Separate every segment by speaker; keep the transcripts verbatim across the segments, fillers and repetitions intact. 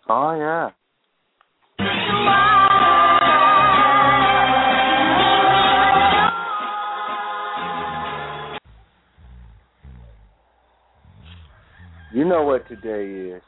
Speaker 1: Oh, yeah. You know what today is.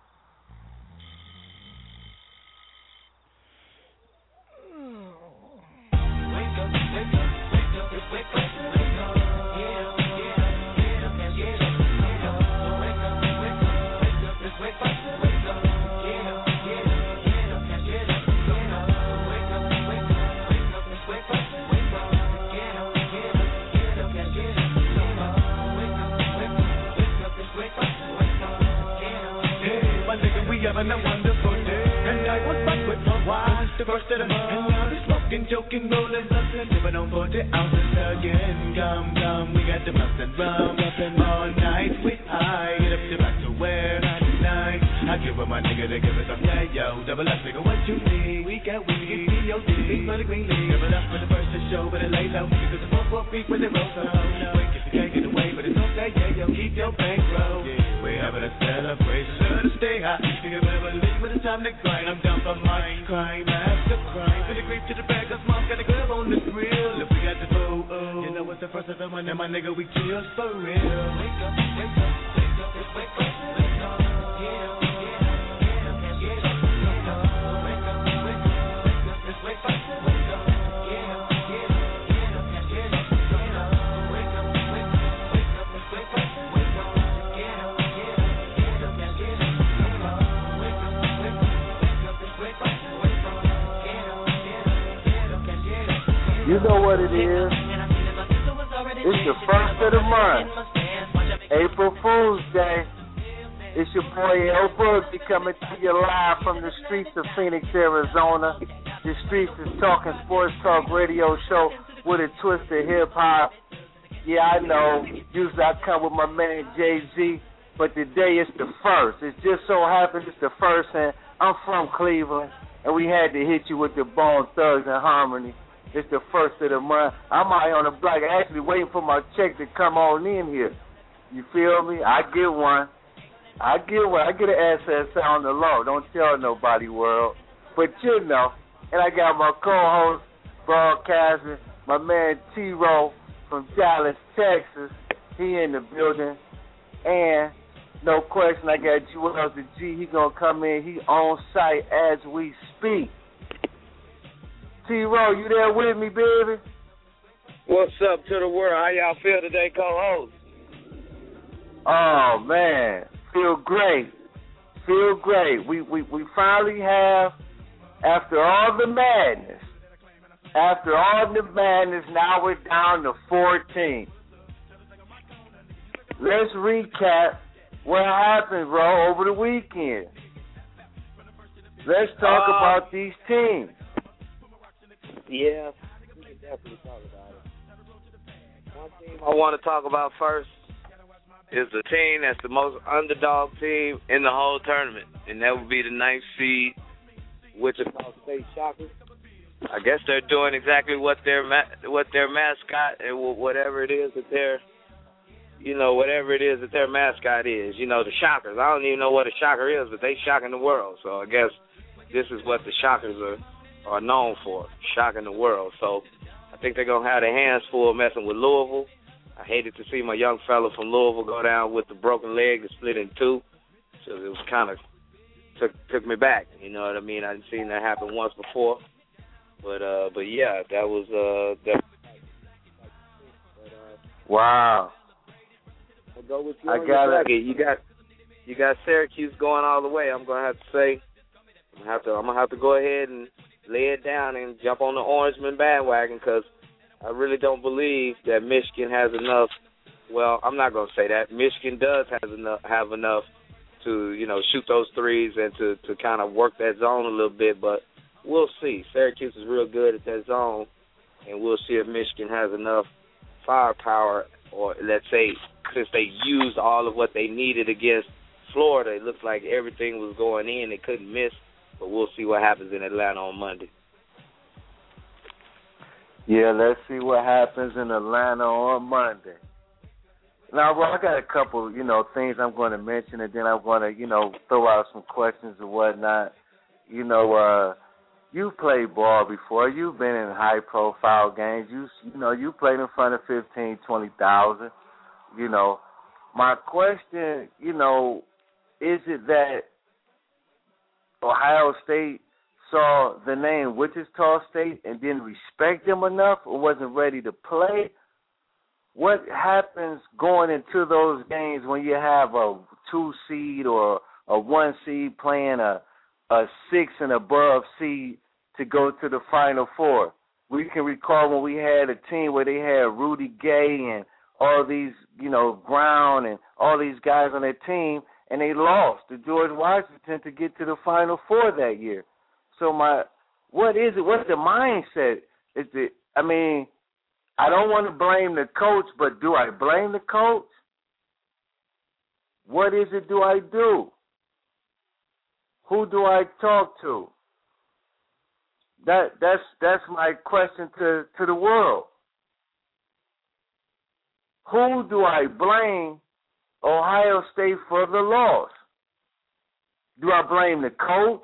Speaker 2: Having a wonderful day, and I was back with my wife, the first of the month. And now we smoking, joking, rolling, bustin', sipping on forty ounces again. Come, come, we got the bust and rum, all night we high, get up to back to where ninety-nine. I give her my nigga to give it some, yeah, yo, double up, nigga, what you need? We got weed, it's D O D, big for the green league. Give it up for the first to show, but it lay low, because the four four feet when it rolls up. Wait, if you can't get away, but it's okay, yeah, yo, keep your bankroll. We're having a celebration, to stay high. You better believe when it's time to grind. I'm down for mine, crime after crime. For the creep to the back, cause mom's got a grab on the grill. If we got the boo, oh, you know it's the first of the month, and my nigga, we kill for real. Wake up, wake up, wake up, wake up, wake up, yeah, yeah, yeah, yeah. Wake up, wake up, wake up, wake up, wake up, wake up, yeah, yeah, yeah, yeah, yeah. Wake up, wake up, wake up, wake up, wake up, yeah, yeah, yeah, yeah, yeah.
Speaker 1: You know what it is. It's the first of the month, April Fool's Day. It's your boy L Boogie coming to you live from the streets of Phoenix, Arizona. The streets is talking sports talk radio show with a twist of hip hop. Yeah, I know. Usually I come with my man Jay-Z, but today it's the first. It just so happens it's the first, and I'm from Cleveland, and we had to hit you with the Bone Thugs and Harmony. It's the first of the month. I'm out here on the block actually waiting for my check to come on in here. You feel me? I get one. I get one. I get an S S on the low. Don't tell nobody, world. But you know, and I got my co-host broadcasting, my man T-Row from Dallas, Texas. He in the building. And no question, I got Joel the G. He gonna come in. He on site as we speak. T-Row, you there with me, baby?
Speaker 3: What's up to the world? How y'all feel today, co-host?
Speaker 1: Oh, man. Feel great. Feel great. We, we, we finally have, after all the madness, after all the madness, now we're down to fourteen. Let's recap what happened, bro, over the weekend. Let's talk uh, about these teams.
Speaker 3: Yeah, we can definitely talk about it. One team I want to talk about first is the team that's the most underdog team in the whole tournament, and that would be the ninth seed Wichita State Shockers. I guess they're doing exactly what their ma- what their mascot and whatever it is that their, you know, whatever it is that their mascot is. You know, the Shockers. I don't even know what a shocker is, but they shocking the world. So I guess this is what the Shockers are. are known for, shocking the world. So I think they're going to have their hands full messing with Louisville. I hated to see my young fella from Louisville go down with the broken leg and split in two. So it was kind of, took took me back. You know what I mean? I'd seen that happen once before. But, uh, but yeah, that was, uh, that. But, uh,
Speaker 1: wow.
Speaker 3: I'll go with you
Speaker 1: I got it.
Speaker 3: You got, you got Syracuse going all the way. I'm going to have to say, I'm gonna have to, I'm gonna have to go ahead and lay it down and jump on the Orangeman bandwagon, because I really don't believe that Michigan has enough. Well, I'm not going to say that. Michigan does has enough, have enough to, you know, shoot those threes and to, to kind of work that zone a little bit, but we'll see. Syracuse is real good at that zone, and we'll see if Michigan has enough firepower, or let's say since they used all of what they needed against Florida, it looks like everything was going in. They couldn't miss. But we'll see what happens in Atlanta on Monday.
Speaker 1: Yeah, let's see what happens in Atlanta on Monday. Now, well, I got a couple, you know, things I'm going to mention, and then I'm going to, you know, throw out some questions and whatnot. You know, uh, you played ball before. You've been in high-profile games. You, you know, you played in front of fifteen, twenty thousand. You know, my question, you know, is it that Ohio State saw the name Wichita State and didn't respect them enough or wasn't ready to play? What happens going into those games when you have a two seed or a one seed playing a a six and above seed to go to the Final Four? We can recall when we had a team where they had Rudy Gay and all these, you know, Brown and all these guys on their team, and they lost to George Washington to get to the Final Four that year. So my, what is it? What's the mindset? Is it? I mean, I don't want to blame the coach, but do I blame the coach? What is it do I do? Who do I talk to? That that's that's my question to, to the world. Who do I blame Ohio State for the loss? Do I blame the coach?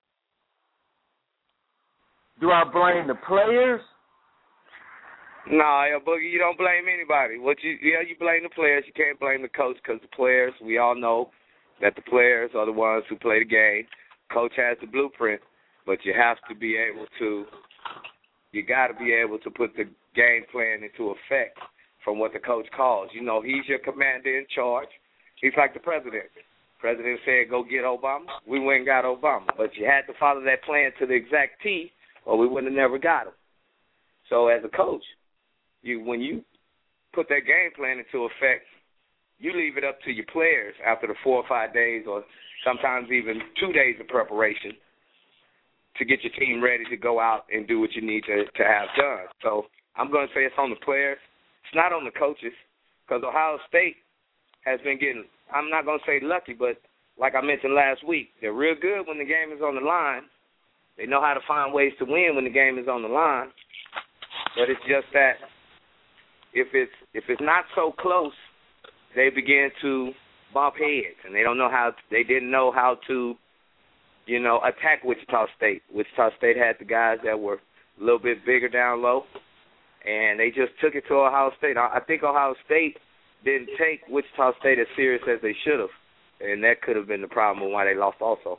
Speaker 1: Do I blame the players?
Speaker 3: No, yo, Boogie, you don't blame anybody. What you yeah, you blame the players. You can't blame the coach because the players, we all know that the players are the ones who play the game. Coach has the blueprint, but you have to be able to, you got to be able to put the game plan into effect from what the coach calls. You know, he's your commander in charge. He's like the president. President said, go get Obama. We went and got Obama. But you had to follow that plan to the exact T, or we would have never got him. So as a coach, you when you put that game plan into effect, you leave it up to your players after the four or five days or sometimes even two days of preparation to get your team ready to go out and do what you need to, to have done. So I'm going to say it's on the players. It's not on the coaches because Ohio State has been getting, I'm not going to say lucky, but like I mentioned last week, they're real good when the game is on the line. They know how to find ways to win when the game is on the line. But it's just that if it's if it's not so close, they begin to bump heads, and they don't know how. They didn't know how to, you know, attack Wichita State. Wichita State had the guys that were a little bit bigger down low, and they just took it to Ohio State. I think Ohio State didn't take Wichita State as serious as they should have, and that could have been the problem why they lost also.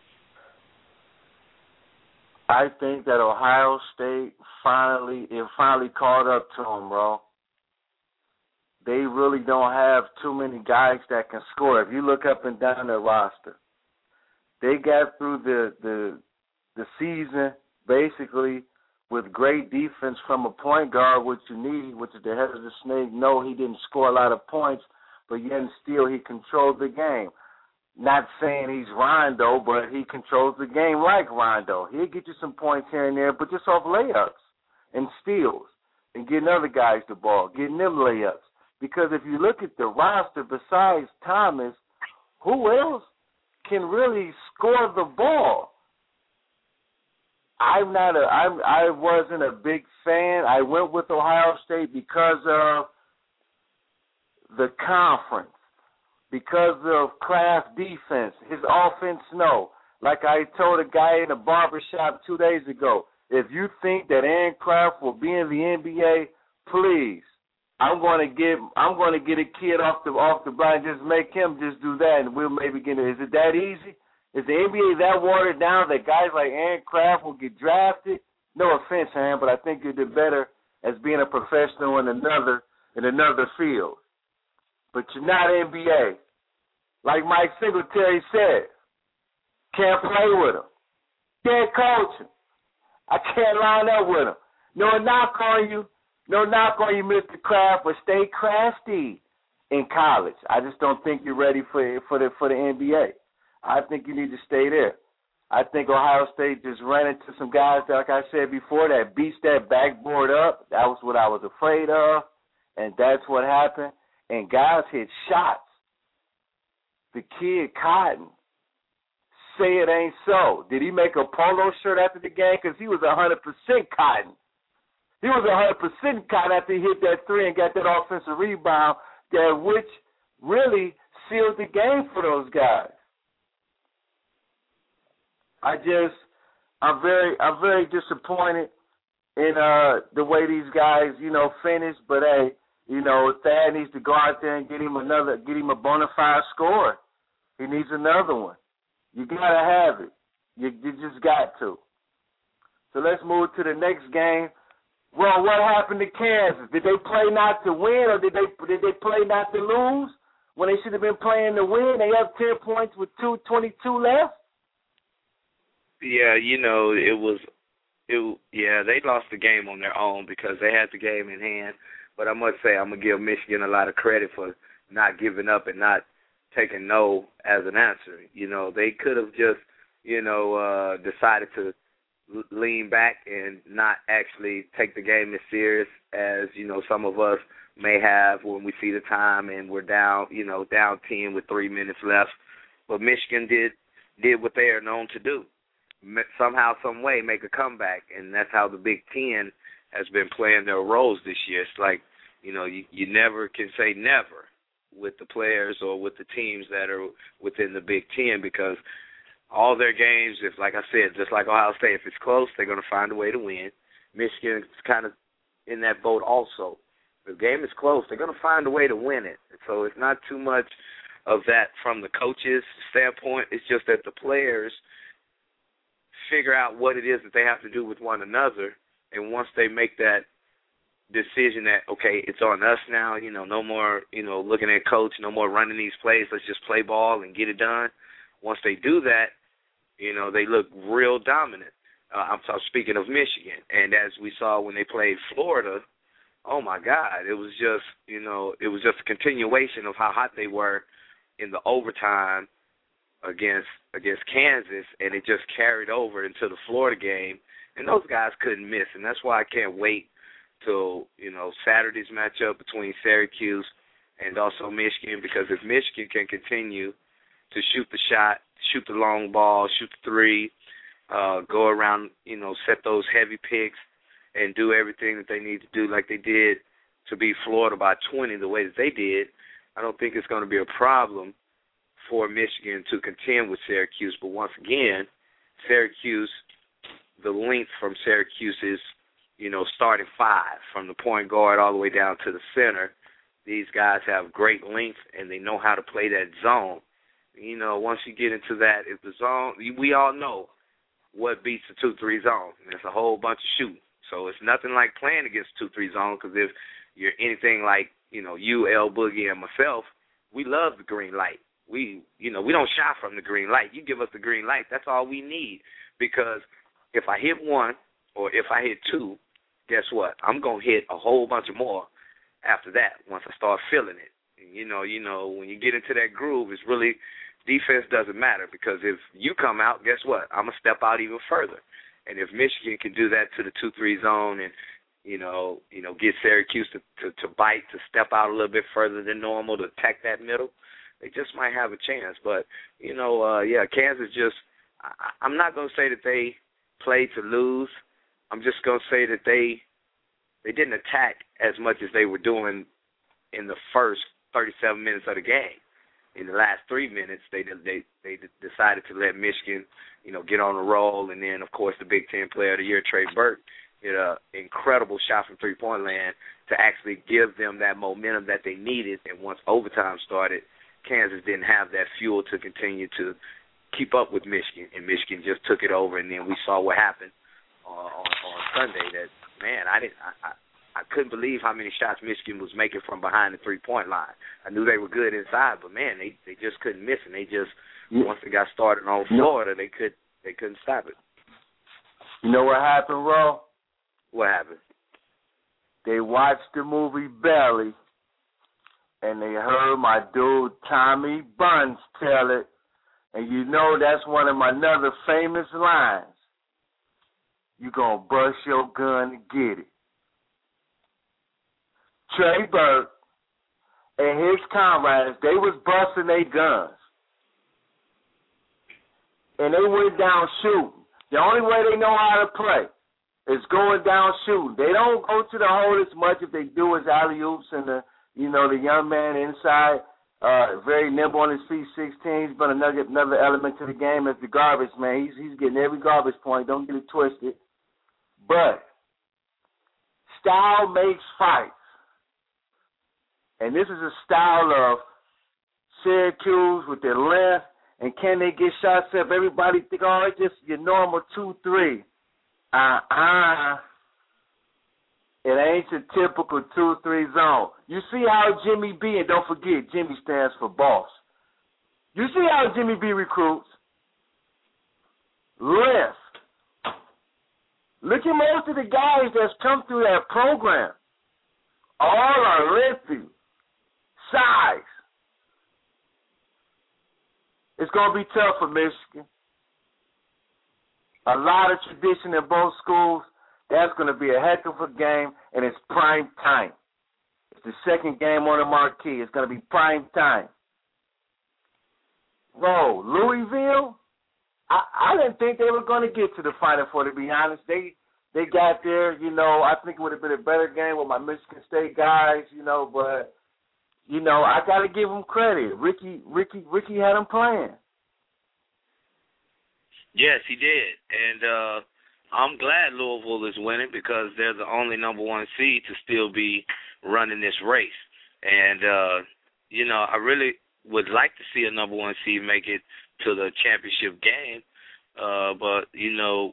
Speaker 1: I think that Ohio State finally, it finally caught up to them, bro. They really don't have too many guys that can score. If you look up and down their roster, they got through the the, the season basically with great defense from a point guard, which you need, which is the head of the snake. No, he didn't score a lot of points, but yet and still he controlled the game. Not saying he's Rondo, but he controls the game like Rondo. He'll get you some points here and there, but just off layups and steals and getting other guys the ball, getting them layups. Because if you look at the roster besides Thomas, who else can really score the ball? I'm not a, I'm, I wasn't a big fan. I went with Ohio State because of the conference. Because of Kraft defense, his offense, no. Like I told a guy in the barbershop two days ago, if you think that Aaron Kraft will be in the N B A, please, I'm going to get I'm going to get a kid off the off the block and just make him just do that, and we'll maybe get it. Is it that easy? Is the N B A that watered down that guys like Aaron Kraft will get drafted? No offense, Aaron, but I think you did better as being a professional in another in another field. But you're not N B A. Like Mike Singletary said, can't play with him. Can't coach him. I can't line up with him. No knock on you. No knock on you, Mister Kraft, but stay crafty in college. I just don't think you're ready for for the for the N B A. I think you need to stay there. I think Ohio State just ran into some guys that, like I said before, that beats that backboard up. That was what I was afraid of, and that's what happened. And guys hit shots. The kid Cotton, say it ain't so. Did he make a polo shirt after the game? Because he was one hundred percent Cotton. He was one hundred percent Cotton after he hit that three and got that offensive rebound that which really sealed the game for those guys. I just, I'm very, I'm very disappointed in uh, the way these guys, you know, finished. But hey, you know, Thad needs to go out there and get him another, get him a bona fide score. He needs another one. You gotta have it. You, you just got to. So let's move to the next game. Well, what happened to Kansas? Did they play not to win, or did they did they play not to lose when they should have been playing to win? They have ten points with two twenty-two left.
Speaker 3: Yeah, you know, it was, it. Yeah, they lost the game on their own because they had the game in hand. But I must say, I'm gonna give Michigan a lot of credit for not giving up and not taking no as an answer. You know, they could have just, you know, uh, decided to lean back and not actually take the game as serious as, you know, some of us may have when we see the time and we're down, you know, down ten with three minutes left. But Michigan did did what they are known to do. Somehow, some way, make a comeback, and that's how the Big Ten has been playing their roles this year. It's like, you know, you, you never can say never with the players or with the teams that are within the Big Ten, because all their games, if like I said, just like Ohio State, if it's close, they're going to find a way to win. Michigan is kind of in that boat also. If the game is close, they're going to find a way to win it. So it's not too much of that from the coaches' standpoint. It's just that the players figure out what it is that they have to do with one another, and once they make that decision that, okay, it's on us now, you know, no more, you know, looking at coach, no more running these plays, let's just play ball and get it done. Once they do that, you know, they look real dominant. Uh, I'm, I'm speaking of Michigan, and as we saw when they played Florida, oh my God, it was just, you know, it was just a continuation of how hot they were in the overtime against against Kansas, and it just carried over into the Florida game, and those guys couldn't miss, and that's why I can't wait till, you know, Saturday's matchup between Syracuse and also Michigan, because if Michigan can continue to shoot the shot, shoot the long ball, shoot the three, uh, go around, you know, set those heavy picks and do everything that they need to do like they did to beat Florida by twenty the way that they did, I don't think it's going to be a problem for Michigan to contend with Syracuse. But once again, Syracuse, the length from Syracuse is, you know, starting five, from the point guard all the way down to the center. These guys have great length, and they know how to play that zone. You know, once you get into that, if the zone, we all know what beats the two three zone. There's a whole bunch of shooting. So it's nothing like playing against two three zone, because if you're anything like, you know, you, L Boogie, and myself, we love the green light. We, you know, we don't shy from the green light. You give us the green light, that's all we need. Because if I hit one or if I hit two, guess what? I'm going to hit a whole bunch of more after that once I start feeling it. And you know, you know, when you get into that groove, it's really, defense doesn't matter, because if you come out, guess what? I'm going to step out even further. And if Michigan can do that to the two three zone and, you know, you know, get Syracuse to, to, to bite, to step out a little bit further than normal, to attack that middle, they just might have a chance. But, you know, uh, yeah, Kansas just, I, I'm not going to say that they played to lose. I'm just going to say that they they didn't attack as much as they were doing in the first thirty-seven minutes of the game. In the last three minutes, they they they decided to let Michigan, you know, get on a roll. And then, of course, the Big Ten Player of the Year, Trey Burke, hit an incredible shot from three-point land to actually give them that momentum that they needed. And once overtime started, Kansas didn't have that fuel to continue to keep up with Michigan, and Michigan just took it over. And then we saw what happened uh, on, on Sunday. That, man, I didn't, I, I, I couldn't believe how many shots Michigan was making from behind the three-point line. I knew they were good inside, but man, they they just couldn't miss, and they just yeah. once they got started on Florida, they could they couldn't stop it.
Speaker 1: You know what happened, Ro?
Speaker 3: What happened?
Speaker 1: They watched the movie Belly, and they heard my dude Tommy Buns tell it, and you know that's one of my other famous lines. You gonna bust your gun to get it. Trey Burke and his comrades, they was busting their guns. And they went down shooting. The only way they know how to play is going down shooting. They don't go to the hole as much. If they do is alley-oops and the You know, the young man inside, uh, very nimble on his feet, sixteen. He's been another another element to the game as the garbage man. He's he's getting every garbage point. Don't get it twisted. But style makes fights. And this is a style of Syracuse with their length, and can they get shots up? Everybody think, oh, it's just your normal two three. Uh-uh. It ain't your typical two three zone. You see how Jimmy B, and don't forget, Jimmy stands for boss. You see how Jimmy B recruits? Length. Look at most of the guys that's come through that program. All are lengthy. Size. It's going to be tough for Michigan. A lot of tradition in both schools. That's going to be a heck of a game, and it's prime time. It's the second game on the marquee. It's going to be prime time. Whoa, Louisville? I, I didn't think they were going to get to the Final Four, to be honest. They they got there, you know. I think it would have been a better game with my Michigan State guys, you know, but, you know, I got to give them credit. Ricky, Ricky, Ricky had them playing.
Speaker 3: Yes, he did. And uh, I'm glad Louisville is winning because they're the only number one seed to still be running this race. And, uh, you know, I really would like to see a number one seed make it to the championship game. Uh, but, you know,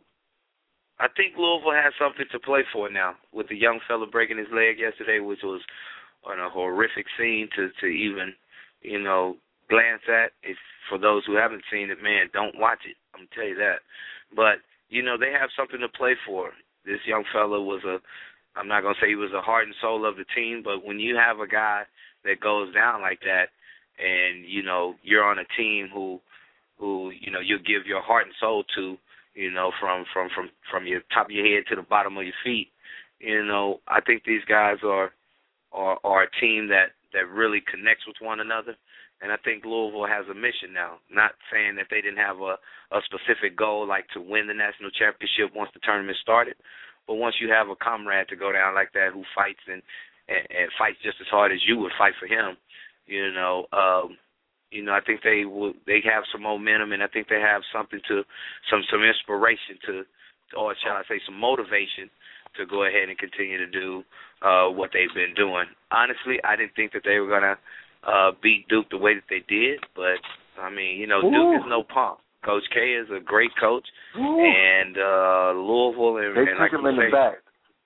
Speaker 3: I think Louisville has something to play for now with the young fella breaking his leg yesterday, which was on a horrific scene to, to even, you know, glance at. If for those who haven't seen it, man, don't watch it. I'm going to tell you that. But, you know, they have something to play for. This young fella was a, I'm not going to say he was the heart and soul of the team, but when you have a guy that goes down like that and, you know, you're on a team who, who you know, you give your heart and soul to, you know, from, from, from, from your top of your head to the bottom of your feet, you know, I think these guys are, are, are a team that, that really connects with one another. And I think Louisville has a mission now, not saying that they didn't have a, a specific goal like to win the national championship once the tournament started, but once you have a comrade to go down like that who fights and, and, and fights just as hard as you would fight for him, you know, um, you know, I think they will, they have some momentum, and I think they have something to, some, some inspiration to, or shall I say some motivation to go ahead and continue to do uh, what they've been doing. Honestly, I didn't think that they were going to Uh, beat Duke the way that they did, but I mean, you know, Ooh. Duke is no punk. Coach K is a great coach, Ooh. and uh, Louisville and,
Speaker 1: they
Speaker 3: and
Speaker 1: took
Speaker 3: like
Speaker 1: him in
Speaker 3: say,
Speaker 1: the back.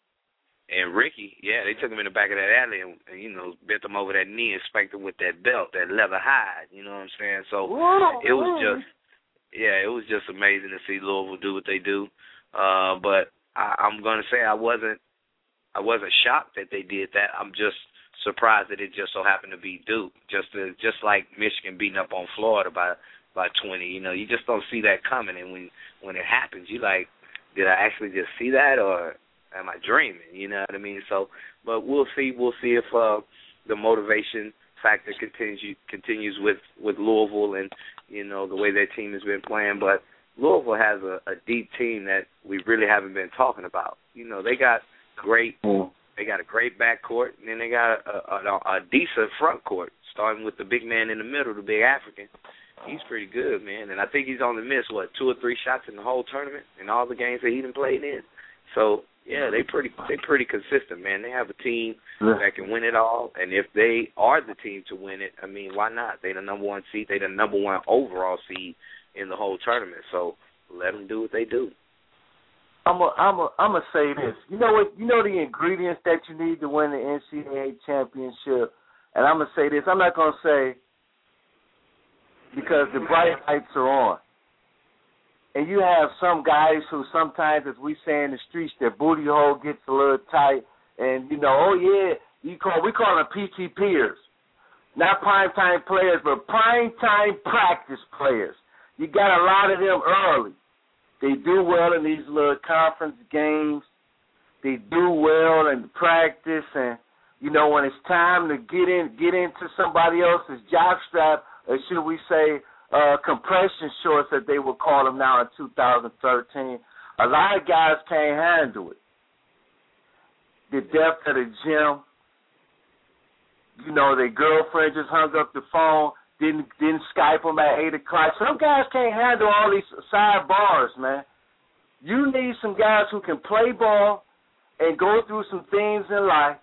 Speaker 3: And Ricky, yeah, they took him in the back of that alley and, and you know bent him over that knee and spanked him with that belt, that leather hide. You know what I'm saying? So
Speaker 1: Ooh.
Speaker 3: it was just, yeah, it was just amazing to see Louisville do what they do. Uh, but I, I'm gonna say I wasn't, I wasn't shocked that they did that. I'm just surprised that it just so happened to be Duke, just to, just like Michigan beating up on Florida by by twenty. You know, you just don't see that coming, and when when it happens, you like, did I actually just see that, or am I dreaming? You know what I mean? So, but we'll see. We'll see if uh, the motivation factor continues continues with with Louisville, and you know the way their team has been playing. But Louisville has a, a deep team that we really haven't been talking about. You know, they got great. Mm. They got a great backcourt, and then they got a, a, a decent front court, starting with the big man in the middle, the big African. He's pretty good, man, and I think he's only missed, what, two or three shots in the whole tournament in all the games that he done played in. So, yeah, they pretty they pretty consistent, man. They have a team that can win it all, and if they are the team to win it, I mean, why not? They the number one seed. They the number one overall seed in the whole tournament. So let them do what they do.
Speaker 1: I'm a, I'm a, I'm gonna say this. You know what? You know the ingredients that you need to win the N C double A championship, and I'm gonna say this. I'm not gonna say because the bright lights are on, and you have some guys who sometimes, as we say in the streets, their booty hole gets a little tight, and you know, oh yeah, you call we call them P T Pers, not prime time players, but prime time practice players. You got a lot of them early. They do well in these little conference games. They do well in practice, and you know when it's time to get in, get into somebody else's jockstrap, or should we say, uh, compression shorts, that they would call them now in two thousand thirteen. A lot of guys can't handle it. The depth of the gym, you know, their girlfriend just hung up the phone, didn't didn't Skype them at eight o'clock. Some guys can't handle all these sidebars, man. You need some guys who can play ball and go through some things in life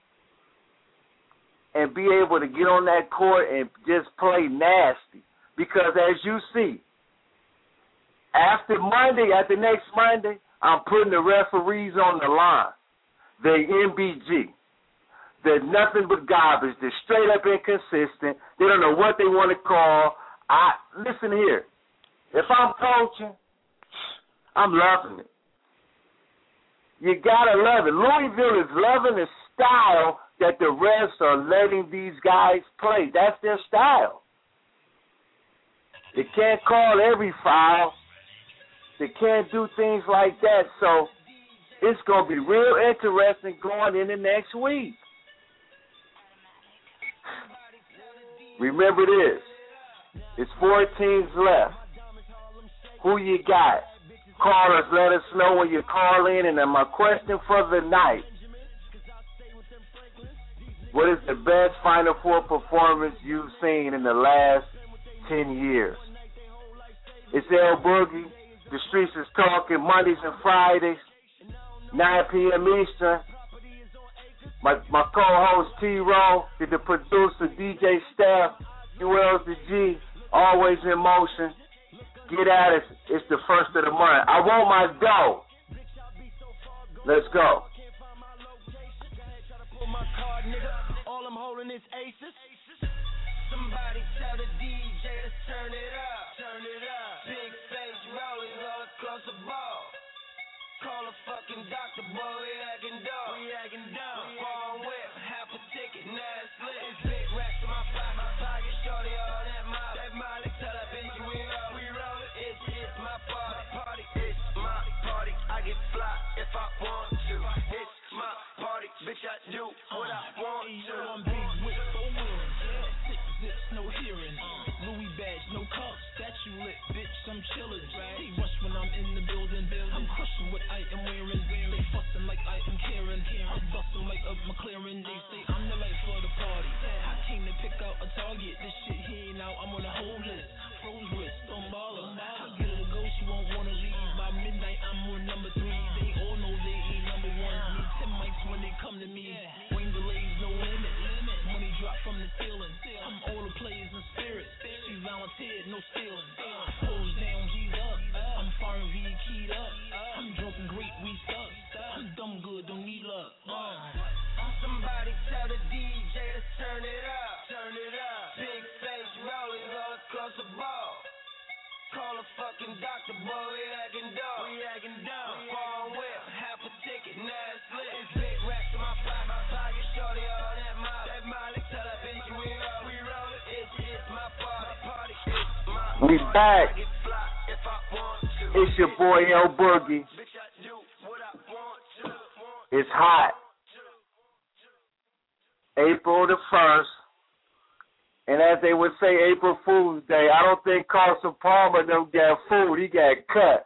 Speaker 1: and be able to get on that court and just play nasty. Because as you see, after Monday, after next Monday, I'm putting the referees on the line. They M B G. They're nothing but garbage. They're straight up inconsistent. They don't know what they want to call. I listen here. If I'm coaching, I'm loving it. You gotta love it. Louisville is loving the style that the refs are letting these guys play. That's their style. They can't call every foul. They can't do things like that. So it's gonna be real interesting going into next week. Remember this. It's four teams left. Who you got? Call us. Let us know when you call in. And then my question for the night. What is the best Final Four performance you've seen in the last ten years? It's El Boogie. The Streets is Talking Mondays and Fridays, nine p.m. Eastern. My my co-host T-Row, the producer D J Staff, U L's the G, always in motion. Get at it. It's the first of the month. I want my dough. Let's go.
Speaker 2: All I'm holding is aces. Somebody tell the D J to turn it up. Turn it up. Big face rolling all across the ball. Call a fucking doctor, boy, we acting dumb. We acting dumb. Phone whip, half a ticket, now it's lit. It's big racks in my pocket, my pocket, shorty, all that molly. That molly, tell that bitch we roll, we roll it. It's, it's my party, party, it's my party. I get fly if I want to. It's my party, bitch, I do what I want to. I'm big with four wheels, six zips, no hearing. Louis badge, no cuffs, statue lit, bitch, I'm chillin'. They rush when I'm in the building, I'm crushing what I am wearing. They fussing like I am Karen, I'm busting like a McLaren. They say I'm the life for the party. I came to pick out a target. This shit here now, I'm on a whole list. Froze wrist, don't bother. I get her to go, she won't wanna leave. By midnight, I'm on number three. They all know they ain't number one. Need ten mics when they come to me. Wing delays, no limit. Money drop from the ceiling. I'm all the players in spirit. She volunteered, no stealing. Pose down, G's up. I'm foreign V keyed up. I'm drunk and great, we stuck. I'm dumb good, don't need luck. Uh. Somebody tell the D J to turn it up. Turn it up. Big face rolling all across the ball. Call a fucking doctor, boy, we acting dumb. We acting dumb. Phone whip, half a ticket, now it's lit. It's big racks in my pocket, my pocket, shorty, all that molly. That molly, tell that bitch we roll, we roll it. It's, it's my party, party, it's my
Speaker 1: We back.
Speaker 2: I get fly if I want to.
Speaker 1: It's your boy El Boogie.
Speaker 2: Bitch, I do what I want to.
Speaker 1: It's hot. April the first. And as they would say, April Fool's Day. I don't think Carson Palmer don't get fooled. He got cut.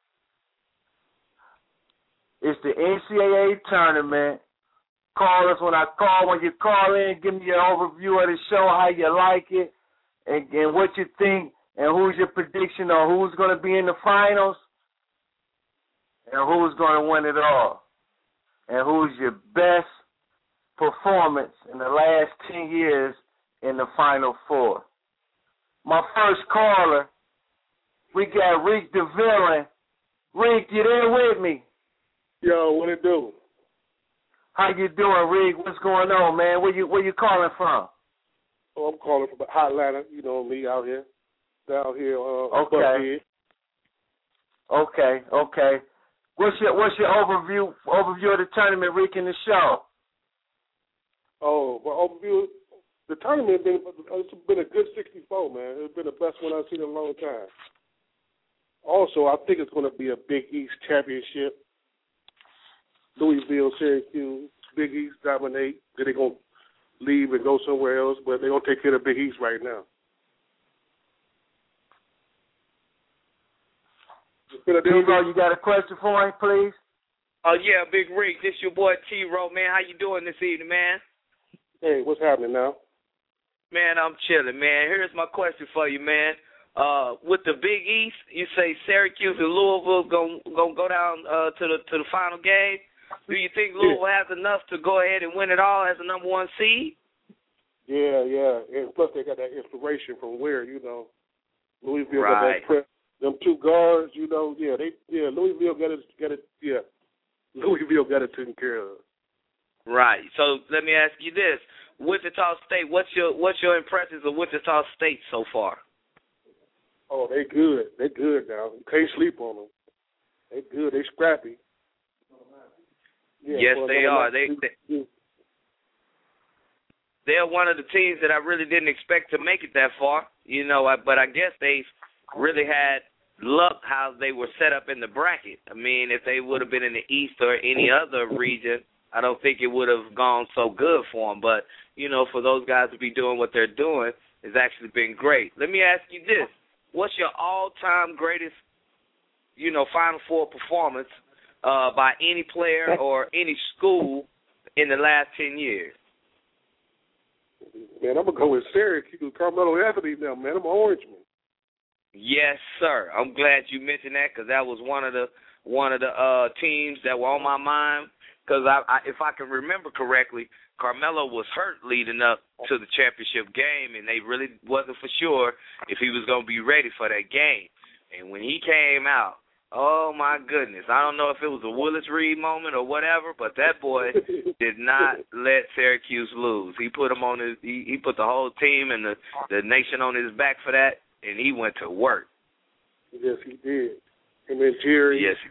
Speaker 1: It's the N C double A tournament. Call us when I call. When you call in, give me your overview of the show, how you like it, and, and what you think, and who's your prediction on who's going to be in the finals, and who's going to win it all, and who's your best performance in the last ten years in the Final Four. My first caller, we got Reek the Villain. Reek, you there with me?
Speaker 4: Yo, what it do?
Speaker 1: How you doing, Reek? What's going on, man? Where you where you calling from?
Speaker 4: Oh, I'm calling from Hotlanta. You know me out here, down here. Uh,
Speaker 1: okay. Okay. Okay. What's your what's your overview overview of the tournament, Reek, in the show?
Speaker 4: Oh, well, overview. The tournament has been, it's been a good sixty-four, man. It's been the best one I've seen in a long time. Also, I think it's going to be a Big East championship. Louisville, Syracuse, Big East dominate. Then they're going to leave and go somewhere else, but they're going to take care of Big East right now.
Speaker 1: T-Row, you got a question for him, please?
Speaker 3: Oh, yeah, Big Rick. This your boy T-Row, man. How you doing this evening, man?
Speaker 4: Hey, what's happening now?
Speaker 3: Man, I'm chilling, man. Here's my question for you, man. Uh, with the Big East, you say Syracuse and Louisville gonna gonna go down uh, to the to the final game. Do you think Louisville has enough to go ahead and win it all as the number one seed?
Speaker 4: Yeah, yeah. And plus, they got that inspiration from where you know Louisville
Speaker 3: right.
Speaker 4: got that press. Them two guards, you know. Yeah, they yeah Louisville got it got it. Yeah, Louisville got it taken care of.
Speaker 3: Right. So let me ask you this: Wichita State. What's your what's your impressions of Wichita State so far?
Speaker 4: Oh, they good. They good now. You can't sleep on them. They good. They scrappy. Yeah,
Speaker 3: yes,
Speaker 4: well,
Speaker 3: they
Speaker 4: no,
Speaker 3: are.
Speaker 4: no,
Speaker 3: They, they they're one of the teams that I really didn't expect to make it that far. You know, I, but I guess they've really had luck how they were set up in the bracket. I mean, if they would have been in the East or any other region, I don't think it would have gone so good for them. But, you know, for those guys to be doing what they're doing has actually been great. Let me ask you this. What's your all-time greatest, you know, Final Four performance uh, by any player or any school in the last ten years?
Speaker 4: Man, I'm going to go with Syracuse. Carmelo Anthony now, man. I'm an Orangeman.
Speaker 3: Yes, sir. I'm glad you mentioned that because that was one of the one of the uh, teams that were on my mind. Because I, I, if I can remember correctly, Carmelo was hurt leading up to the championship game, and they really wasn't for sure if he was going to be ready for that game. And when he came out, oh, my goodness, I don't know if it was a Willis Reed moment or whatever, but that boy did not let Syracuse lose. He put him on his, he, he put the whole team and the, the nation on his back for that, and he went to work.
Speaker 4: Yes, he did. And then Jerry.
Speaker 3: Yes.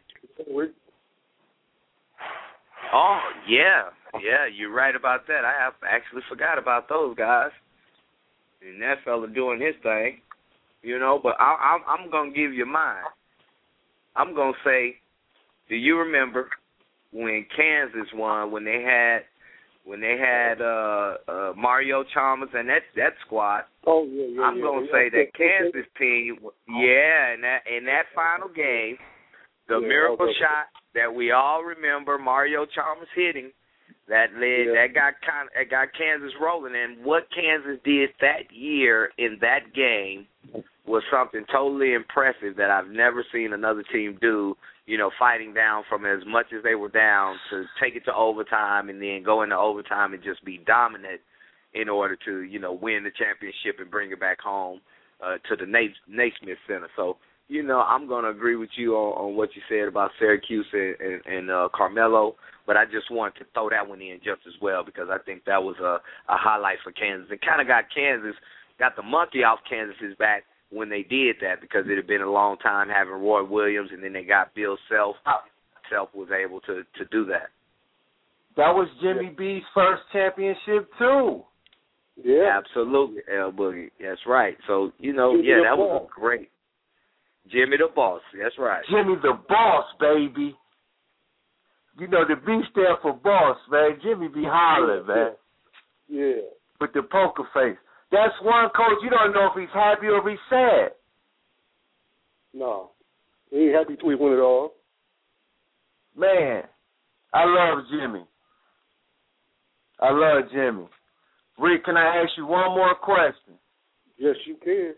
Speaker 3: Oh, yeah. Yeah, you're right about that. I have actually forgot about those guys. And that fella doing his thing, you know, but I, I'm, I'm going to give you mine. I'm going to say, do you remember when Kansas won, when they had when they had uh, uh, Mario Chalmers and that, that squad?
Speaker 4: Oh, yeah, yeah,
Speaker 3: I'm
Speaker 4: yeah,
Speaker 3: going to
Speaker 4: yeah.
Speaker 3: say that Kansas team, yeah, in that, in that final game, the
Speaker 4: yeah,
Speaker 3: miracle
Speaker 4: okay.
Speaker 3: shot that we all remember Mario Chalmers hitting, that led
Speaker 4: yeah.
Speaker 3: that got kind of, that got Kansas rolling. And what Kansas did that year in that game was something totally impressive that I've never seen another team do. You know, fighting down from as much as they were down to take it to overtime and then go into overtime and just be dominant in order to, you know, win the championship and bring it back home uh, to the Naismith Center. So, you know, I'm going to agree with you on, on what you said about Syracuse and, and, and uh, Carmelo, but I just wanted to throw that one in just as well because I think that was a, a highlight for Kansas. It kind of got Kansas, got the monkey off Kansas's back when they did that because it had been a long time having Roy Williams, and then they got Bill Self. Self was able to, to do that.
Speaker 1: That was Jimmy B's first championship, too.
Speaker 4: Yeah.
Speaker 3: Absolutely, L Boogie. That's right. So, you know,
Speaker 4: Jimmy
Speaker 3: yeah,
Speaker 4: the
Speaker 3: that
Speaker 4: boss.
Speaker 3: was great. Jimmy the Boss. That's right.
Speaker 1: Jimmy the Boss, baby. You know, the B stand for boss, man. Jimmy be hollering, man.
Speaker 4: Yeah.
Speaker 1: With the poker face. That's one coach, you don't know if he's happy or if he's sad.
Speaker 4: No. He ain't happy till he win it all.
Speaker 1: Man, I love Jimmy. I love Jimmy. Rick, can I ask you one more question?
Speaker 4: Yes, you can.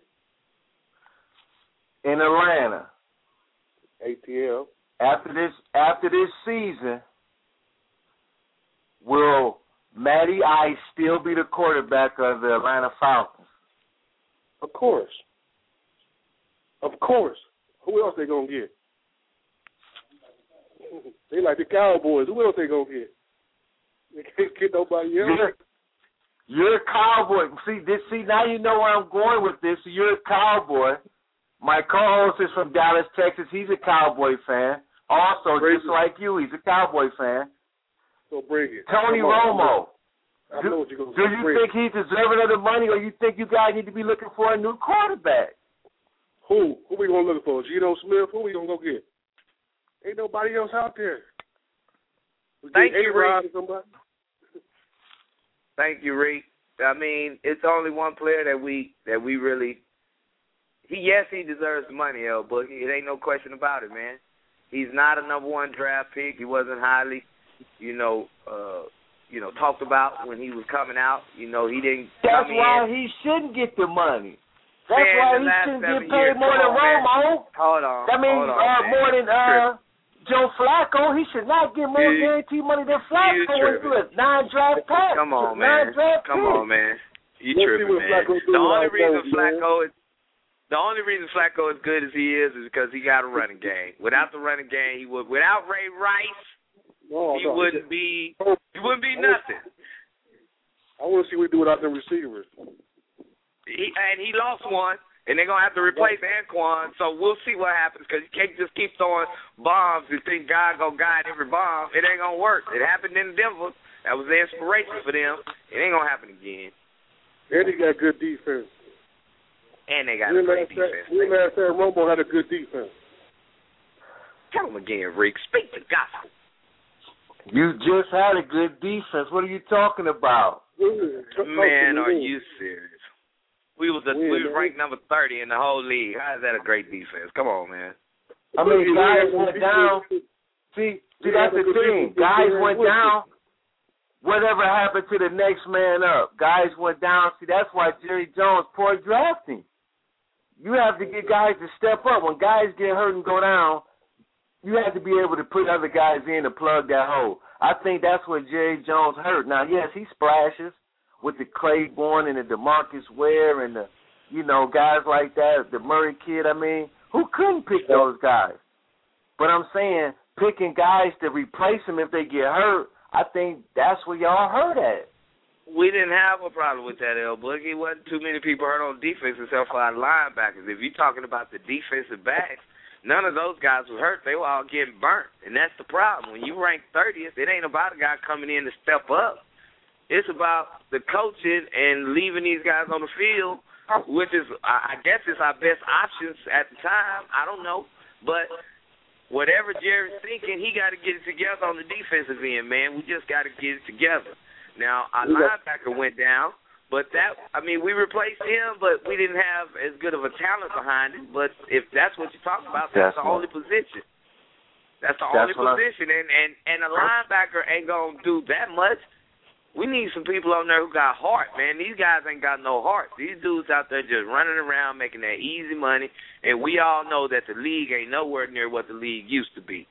Speaker 1: In Atlanta,
Speaker 4: A T L.
Speaker 1: after this after this season, will Matty Ice still be the quarterback of the Atlanta Falcons?
Speaker 4: Of course. Of course. Who else they gonna get? They like the Cowboys. Who else they gonna get? They can't get nobody else.
Speaker 1: You're, you're a Cowboy. See, this, see, now you know where I'm going with this. You're a Cowboy. My co-host is from Dallas, Texas. He's a Cowboy fan. Also,
Speaker 4: Bring
Speaker 1: just
Speaker 4: it.
Speaker 1: like you, he's a Cowboy fan.
Speaker 4: So bring it.
Speaker 1: Tony
Speaker 4: Come on.
Speaker 1: Romo.
Speaker 4: I
Speaker 1: Do,
Speaker 4: know what you're gonna
Speaker 1: do
Speaker 4: say.
Speaker 1: you
Speaker 4: Bring
Speaker 1: think
Speaker 4: it.
Speaker 1: he's deserving of the money, or you think you guys need to be looking for a new quarterback?
Speaker 4: Who? Who we gonna look for? Geno Smith? Who we gonna go get? Ain't nobody else out there. We
Speaker 3: Thank
Speaker 4: get
Speaker 3: you,
Speaker 4: A-Rod
Speaker 3: Rick.
Speaker 4: or somebody.
Speaker 3: Thank you, Rick. I mean, it's only one player that we that we really. He yes, he deserves the money, L Boogie. It ain't no question about it, man. He's not a number one draft pick. He wasn't highly, you know, uh, you know, talked about when he was coming out. You know, he didn't.
Speaker 1: That's
Speaker 3: come
Speaker 1: why
Speaker 3: in.
Speaker 1: he shouldn't get the money. That's
Speaker 3: man,
Speaker 1: why
Speaker 3: the
Speaker 1: he
Speaker 3: last
Speaker 1: shouldn't
Speaker 3: seven
Speaker 1: get paid
Speaker 3: years,
Speaker 1: more than
Speaker 3: on,
Speaker 1: Romo.
Speaker 3: Hold on.
Speaker 1: I mean,
Speaker 3: hold on,
Speaker 1: uh,
Speaker 3: man.
Speaker 1: more than uh, Joe Flacco. He should not get more
Speaker 3: you,
Speaker 1: guaranteed money than Flacco was with non-draft pick.
Speaker 3: Come on, man. Come on, man. You tripping, man. The only reason Flacco is the only reason Flacco is good as he is is because he got a running game. Without the running game, he would. Without Ray Rice,
Speaker 4: no,
Speaker 3: he
Speaker 4: no.
Speaker 3: wouldn't be. He wouldn't be nothing.
Speaker 4: I want to see what he do without the receivers.
Speaker 3: He, and he lost one, and they're gonna have to replace Anquan. So we'll see what happens because you can't just keep throwing bombs and think God gonna guide every bomb. It ain't gonna work. It happened in Denver. That was the inspiration for them. It ain't gonna happen again.
Speaker 4: And he got good defense.
Speaker 3: And they got we a great defense.
Speaker 4: We last time Romo had a good defense.
Speaker 3: Tell him again, Rick. Speak the gospel.
Speaker 1: You just had a good defense. What are you talking about?
Speaker 3: Man, are you serious? We was a, we was ranked number thirty in the whole league. How is that a great defense? Come on, man.
Speaker 1: I mean, guys went down. See, see, that's the thing. Guys went down. Whatever happened to the next man up? Guys went down. See, that's why Jerry Jones poor drafting. You have to get guys to step up. When guys get hurt and go down, you have to be able to put other guys in to plug that hole. I think that's what Jerry Jones hurt. Now, yes, he splashes with the Claiborne and the DeMarcus Ware and the, you know, guys like that, the Murray kid. I mean, who couldn't pick those guys? But I'm saying picking guys to replace them if they get hurt, I think that's where y'all hurt at.
Speaker 3: We didn't have a problem with that, L. Boogie. Wasn't too many people hurt on defense except for our linebackers. If you're talking about the defensive backs, none of those guys were hurt. They were all getting burnt, and that's the problem. When you rank thirtieth, it ain't about a guy coming in to step up. It's about the coaching and leaving these guys on the field, which is, I guess, is our best options at the time. I don't know. But whatever Jerry's thinking, he got to get it together on the defensive end, man. We just got to get it together. Now, our linebacker went down, but that, I mean, we replaced him, but we didn't have as good of a talent behind him. But if that's what you're talking about, that's, that's the only position. That's the
Speaker 1: that's
Speaker 3: only position. And, and, and a linebacker ain't going to do that much. We need some people on there who got heart, man. These guys ain't got no heart. These dudes out there just running around making that easy money, and we all know that the league ain't nowhere near what the league used to be.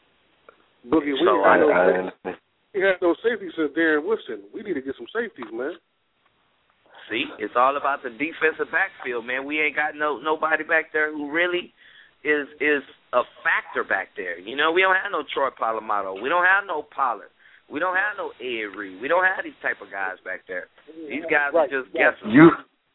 Speaker 4: Boogie, we
Speaker 3: so,
Speaker 4: had,
Speaker 3: I,
Speaker 4: no, I, we had no safeties since Darren Woodson. We need to get some safeties, man.
Speaker 3: See, it's all about the defensive backfield, man. We ain't got no nobody back there who really is is a factor back there. You know, we don't have no Troy Polamalu. We don't have no Pollard. We don't have no Ed Reed. We don't have these type of guys back there. These guys
Speaker 4: right.
Speaker 3: are just guessing.
Speaker 1: You,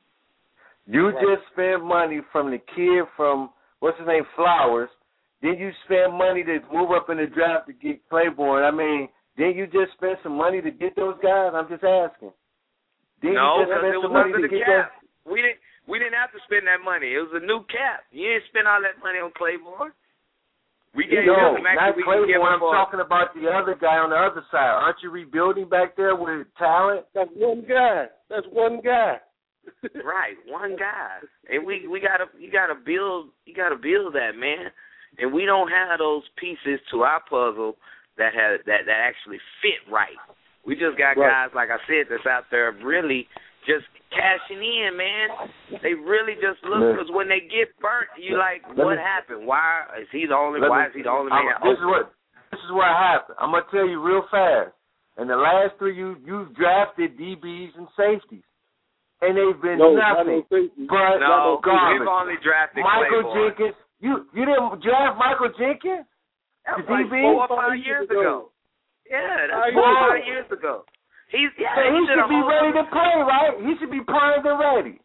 Speaker 1: you
Speaker 4: right.
Speaker 1: just spent money from the kid from, what's his name, Flowers. Then you spend money to move up in the draft to get Claiborne. I mean, didn't you just spend some money to get those guys? I'm just asking. Didn't
Speaker 3: no,
Speaker 1: you just spend
Speaker 3: it was
Speaker 1: some money
Speaker 3: under
Speaker 1: to
Speaker 3: the
Speaker 1: get
Speaker 3: cap.
Speaker 1: those?
Speaker 3: We didn't. We didn't have to spend that money. It was a new cap. You didn't spend all that money on Claiborne. We gave
Speaker 1: no,
Speaker 3: him
Speaker 1: not Claiborne. I'm talking about the other guy on the other side. Aren't you rebuilding back there with talent?
Speaker 4: That's one guy. That's one guy.
Speaker 3: Right, one guy. And we we gotta you gotta build you gotta build that, man. And we don't have those pieces to our puzzle that have that that actually fit right. We just got
Speaker 4: right.
Speaker 3: guys like I said that's out there really just cashing in, man. They really just look because when they get burnt, you like, what me, happened? Why is he the only? Why
Speaker 1: me,
Speaker 3: is he the only man?
Speaker 1: This is what this is what happened. I'm gonna tell you real fast. In the last three, you you drafted D Bs and safeties, and they've been
Speaker 4: no,
Speaker 1: nothing but
Speaker 3: no,
Speaker 1: garbage.
Speaker 3: We've only drafted
Speaker 1: Michael
Speaker 3: Claiborne.
Speaker 1: Jenkins. You you didn't draft Michael Jenkins?
Speaker 3: That was
Speaker 1: the
Speaker 3: like
Speaker 1: D B?
Speaker 3: four or five years ago. Yeah, that's four or five years ago. He's, yeah,
Speaker 1: so he
Speaker 3: he
Speaker 1: should be ready to play, right? He should be primed and ready.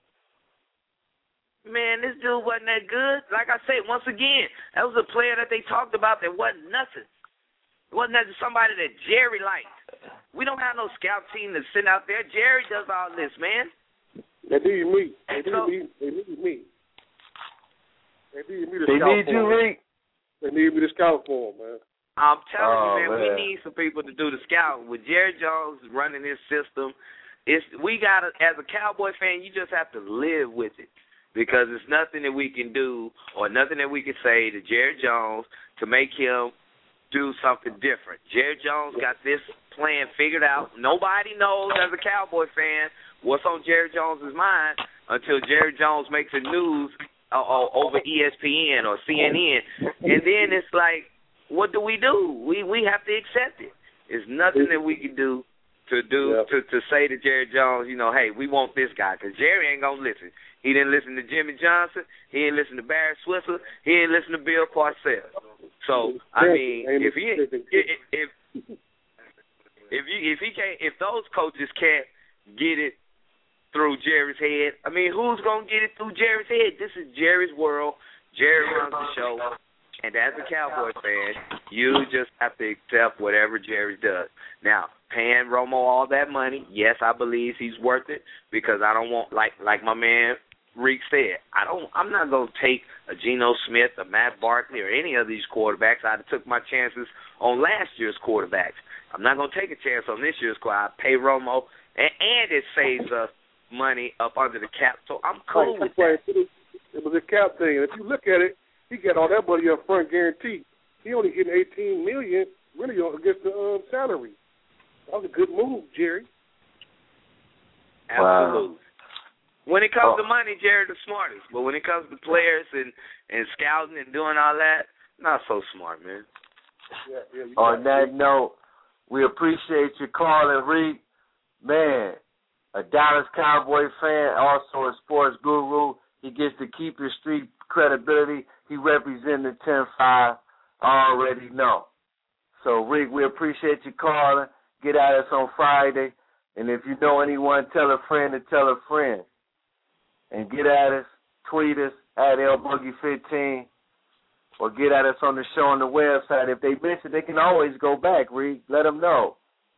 Speaker 3: Man, this dude wasn't that good. Like I said, once again, that was a player that they talked about that wasn't nothing. It wasn't that somebody that Jerry liked. We don't have no scout team to send out there. Jerry does all this, man.
Speaker 4: They need me. They need
Speaker 3: so,
Speaker 4: me. They need me. They need me to
Speaker 1: they
Speaker 4: scout
Speaker 1: need
Speaker 4: for
Speaker 1: you,
Speaker 4: them.
Speaker 1: Rick.
Speaker 4: They need me to scout for them, man.
Speaker 3: I'm telling
Speaker 1: oh,
Speaker 3: you, man,
Speaker 1: man,
Speaker 3: we need some people to do the scouting. With Jerry Jones running his system, it's we got to, as a Cowboy fan, you just have to live with it because it's nothing that we can do or nothing that we can say to Jerry Jones to make him do something different. Jerry Jones got this plan figured out. Nobody knows as a Cowboy fan what's on Jerry Jones' mind until Jerry Jones makes the news uh, over E S P N or C N N. And then it's like, what do we do? We we have to accept it. There's nothing that we can do to do yep. to, to say to Jerry Jones, you know, hey, we want this guy, because Jerry ain't going to listen. He didn't listen to Jimmy Johnson. He didn't listen to Barry Switzer. He didn't listen to Bill Parcells. So, I mean, if he if if if you if he can't if those coaches can't get it through Jerry's head, I mean, who's going to get it through Jerry's head? This is Jerry's world. Jerry runs the show. And as a Cowboy fan, you just have to accept whatever Jerry does. Now, paying Romo all that money, yes, I believe he's worth it, because I don't want, like like my man Reek said, I don't. I'm not gonna take a Geno Smith, a Matt Barkley, or any of these quarterbacks. I took my chances on last year's quarterbacks. I'm not gonna take a chance on this year's squad. I pay Romo, and, and it saves us money up under the cap. So I'm cool with that.
Speaker 4: It was a cap thing. And if you look at it, he got all that money up front guaranteed. He only getting eighteen million dollars really against the um, salary. That was a good move, Jerry.
Speaker 3: Absolutely.
Speaker 1: Wow.
Speaker 3: When it comes
Speaker 1: oh.
Speaker 3: to money, Jerry the smartest. But when it comes to players and, and scouting and doing all that, not so smart, man.
Speaker 4: Yeah, yeah,
Speaker 1: On that note, we appreciate you calling, Reed. Man, a Dallas Cowboy fan, also a sports guru. He gets to keep his street credibility. He represents the ten five. I already know. So, Rick, we appreciate you calling. Get at us on Friday. And if you know anyone, tell a friend to tell a friend. And get at us, tweet us at L Boogie fifteen, or get at us on the show on the website. If they miss it, they can always go back, Reed. Let them know.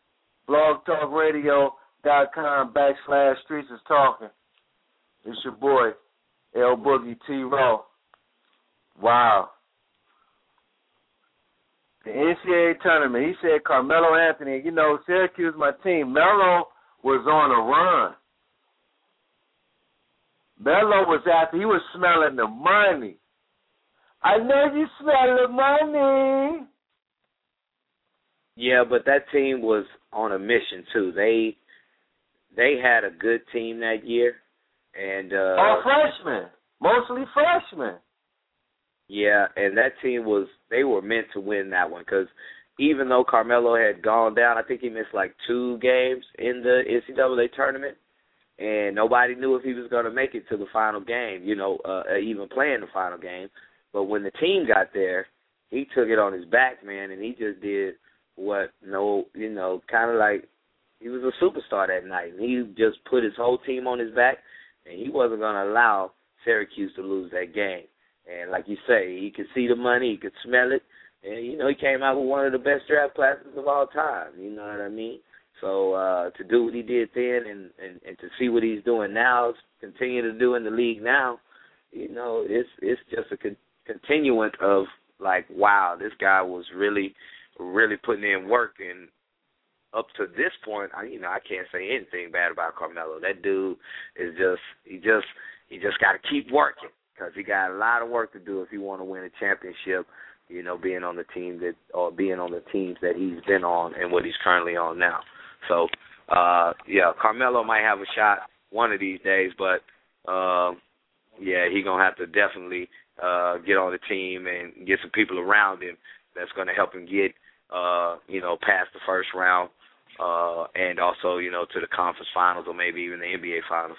Speaker 1: blogtalkradio.com backslash streets is talking. It's your boy, L Boogie T-Raw. Wow. The N C double A tournament, he said Carmelo Anthony. You know, Syracuse, my team. Melo was on a run. Melo was after, he was smelling the money. I know you smell the money.
Speaker 3: Yeah, but that team was on a mission, too. They they had a good team that year. And uh,
Speaker 1: all freshmen. Mostly freshmen.
Speaker 3: Yeah, and that team was, they were meant to win that one, because even though Carmelo had gone down, I think he missed like two games in the N C double A tournament, and nobody knew if he was going to make it to the final game, you know, uh, even playing the final game. But when the team got there, he took it on his back, man, and he just did what, no, you know, kind of like he was a superstar that night. And he just put his whole team on his back, and he wasn't going to allow Syracuse to lose that game. And like you say, he could see the money, he could smell it, and, you know, he came out with one of the best draft classes of all time, you know what I mean? So uh, to do what he did then and, and, and to see what he's doing now, continue to do in the league now, you know, it's it's just a con- continuance of, like, wow, this guy was really, really putting in work. And up to this point, I, you know, I can't say anything bad about Carmelo. That dude is just, he just, he just got to keep working, because he got a lot of work to do if he want to win a championship, you know, being on the team that, or being on the teams that he's been on and what he's currently on now. So, uh, yeah, Carmelo might have a shot one of these days, but, uh, yeah, he's going to have to definitely uh, get on the team and get some people around him that's going to help him get, uh, you know, past the first round uh, and also, you know, to the conference finals or maybe even the N B A finals.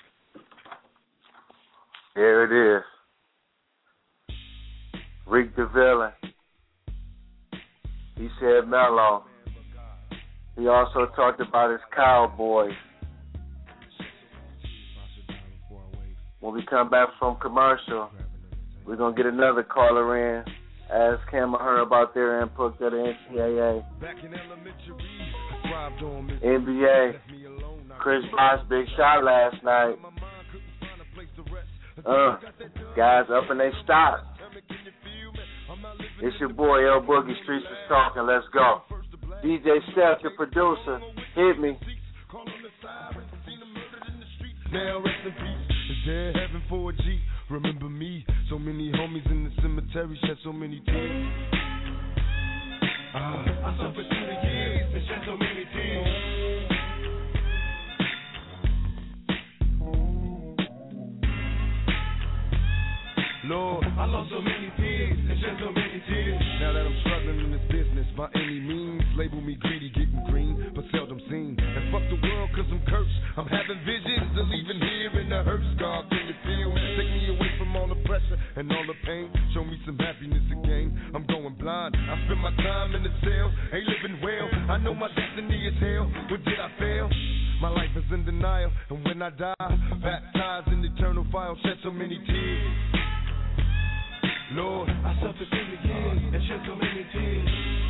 Speaker 1: There it is. Rick DeVille. He said Melo. He also talked about his Cowboys. When we come back from commercial, we're going to get another caller in. Ask him or her about their input to the N C double A. N B A. Chris Bosh, big shot last night. Uh, guys up in their stock. It's your boy L Boogie, Streets is talking. Let's go. D J Steph, your producer, hit me.
Speaker 2: Now rest in peace. Is there heaven for a G? Remember me? So many homies in the cemetery shed so many tears. Uh, I suffered through the years and shed so many tears. Lord, I lost so many tears and shed so many tears. Now that I'm struggling in this business by any means, label me greedy, getting green, but seldom seen. And fuck the world cause I'm cursed. I'm having visions of leaving here in the hearse. God, can you feel me? Take me away from all the pressure and all the pain. Show me some happiness again. I'm going blind. I spend my time in the cell, ain't living well. I know my destiny is hell. What did I fail? My life is in denial, and when I die, baptized in eternal fire, shed so many tears. Lord, I suffered through the years and shed so many tears.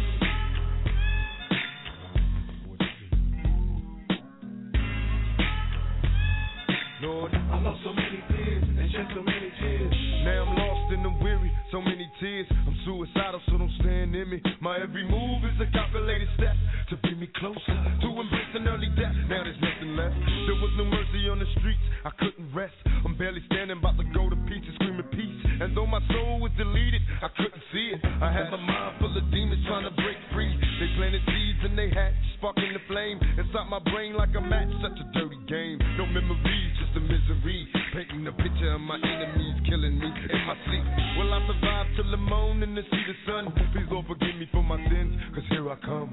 Speaker 2: Lord, I lost so many tears and shed so many tears. Now I'm lost and I'm weary, so many tears. I'm suicidal, so don't stand in me. My every move is a calculated step to bring me closer to embracing early death. Now there's nothing left. There was no mercy on the streets, I couldn't rest. I'm barely standing, about to go to pieces, screaming peace. And though my soul was deleted, I couldn't see it. I had my mind full of demons trying to break free. They planted seeds and they hatched, sparking the flame inside my brain like a match. Such a dirty game, no memories, just the misery. Painting a picture of my enemies killing me in my sleep. Will I survive till the morning to see the sun? Please Lord forgive me for my sins, cause here I come.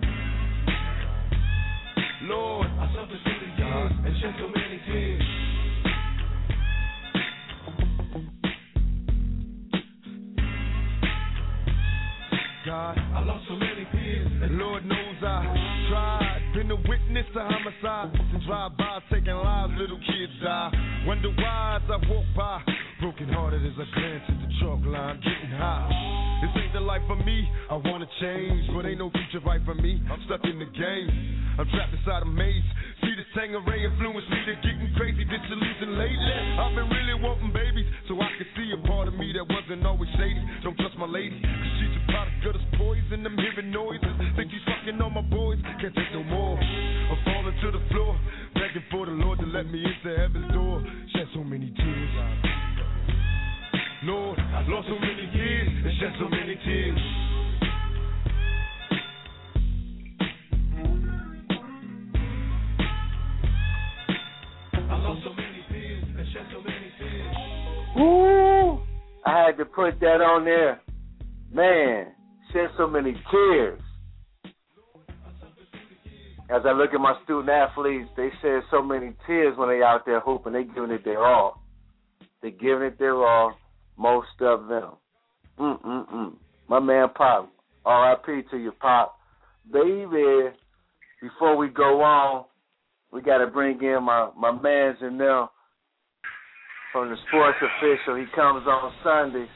Speaker 2: Lord, I suffered through the years and shed so many tears. God, I lost so many tears, and Lord knows I tried. Been a witness to homicide, to drive by, taking lives, little kids die. Wonder why as I walk by, broken hearted as I glance at the chalk line, getting high. This ain't the life for me, I wanna change, but ain't no future right for me, I'm stuck in the game. I'm trapped inside a maze, see the Tangeray influence me to getting crazy, disillusioned lately. I've been really wanting babies, so I can see a part of me that wasn't always shady. Don't trust my lady, cause she's a product of this poison. I'm hearing noises, think she's fucking on my boys, can't take no more. I'm falling to the floor, begging for the Lord to let me into heaven's door. Shed so many tears, Lord, I lost so many years and shed so many tears. I lost so many tears and shed so many tears.
Speaker 1: Woo! I had to put that on there. Man, shed so many tears. As I look at my student athletes, they shed so many tears when they out there hooping. They giving it their all. They giving it their all. Most of them. Mm-mm-mm. My man Pop, R I P to you, Pop. Baby, before we go on, we got to bring in my, my mans and them from the sports official. He comes on Sundays,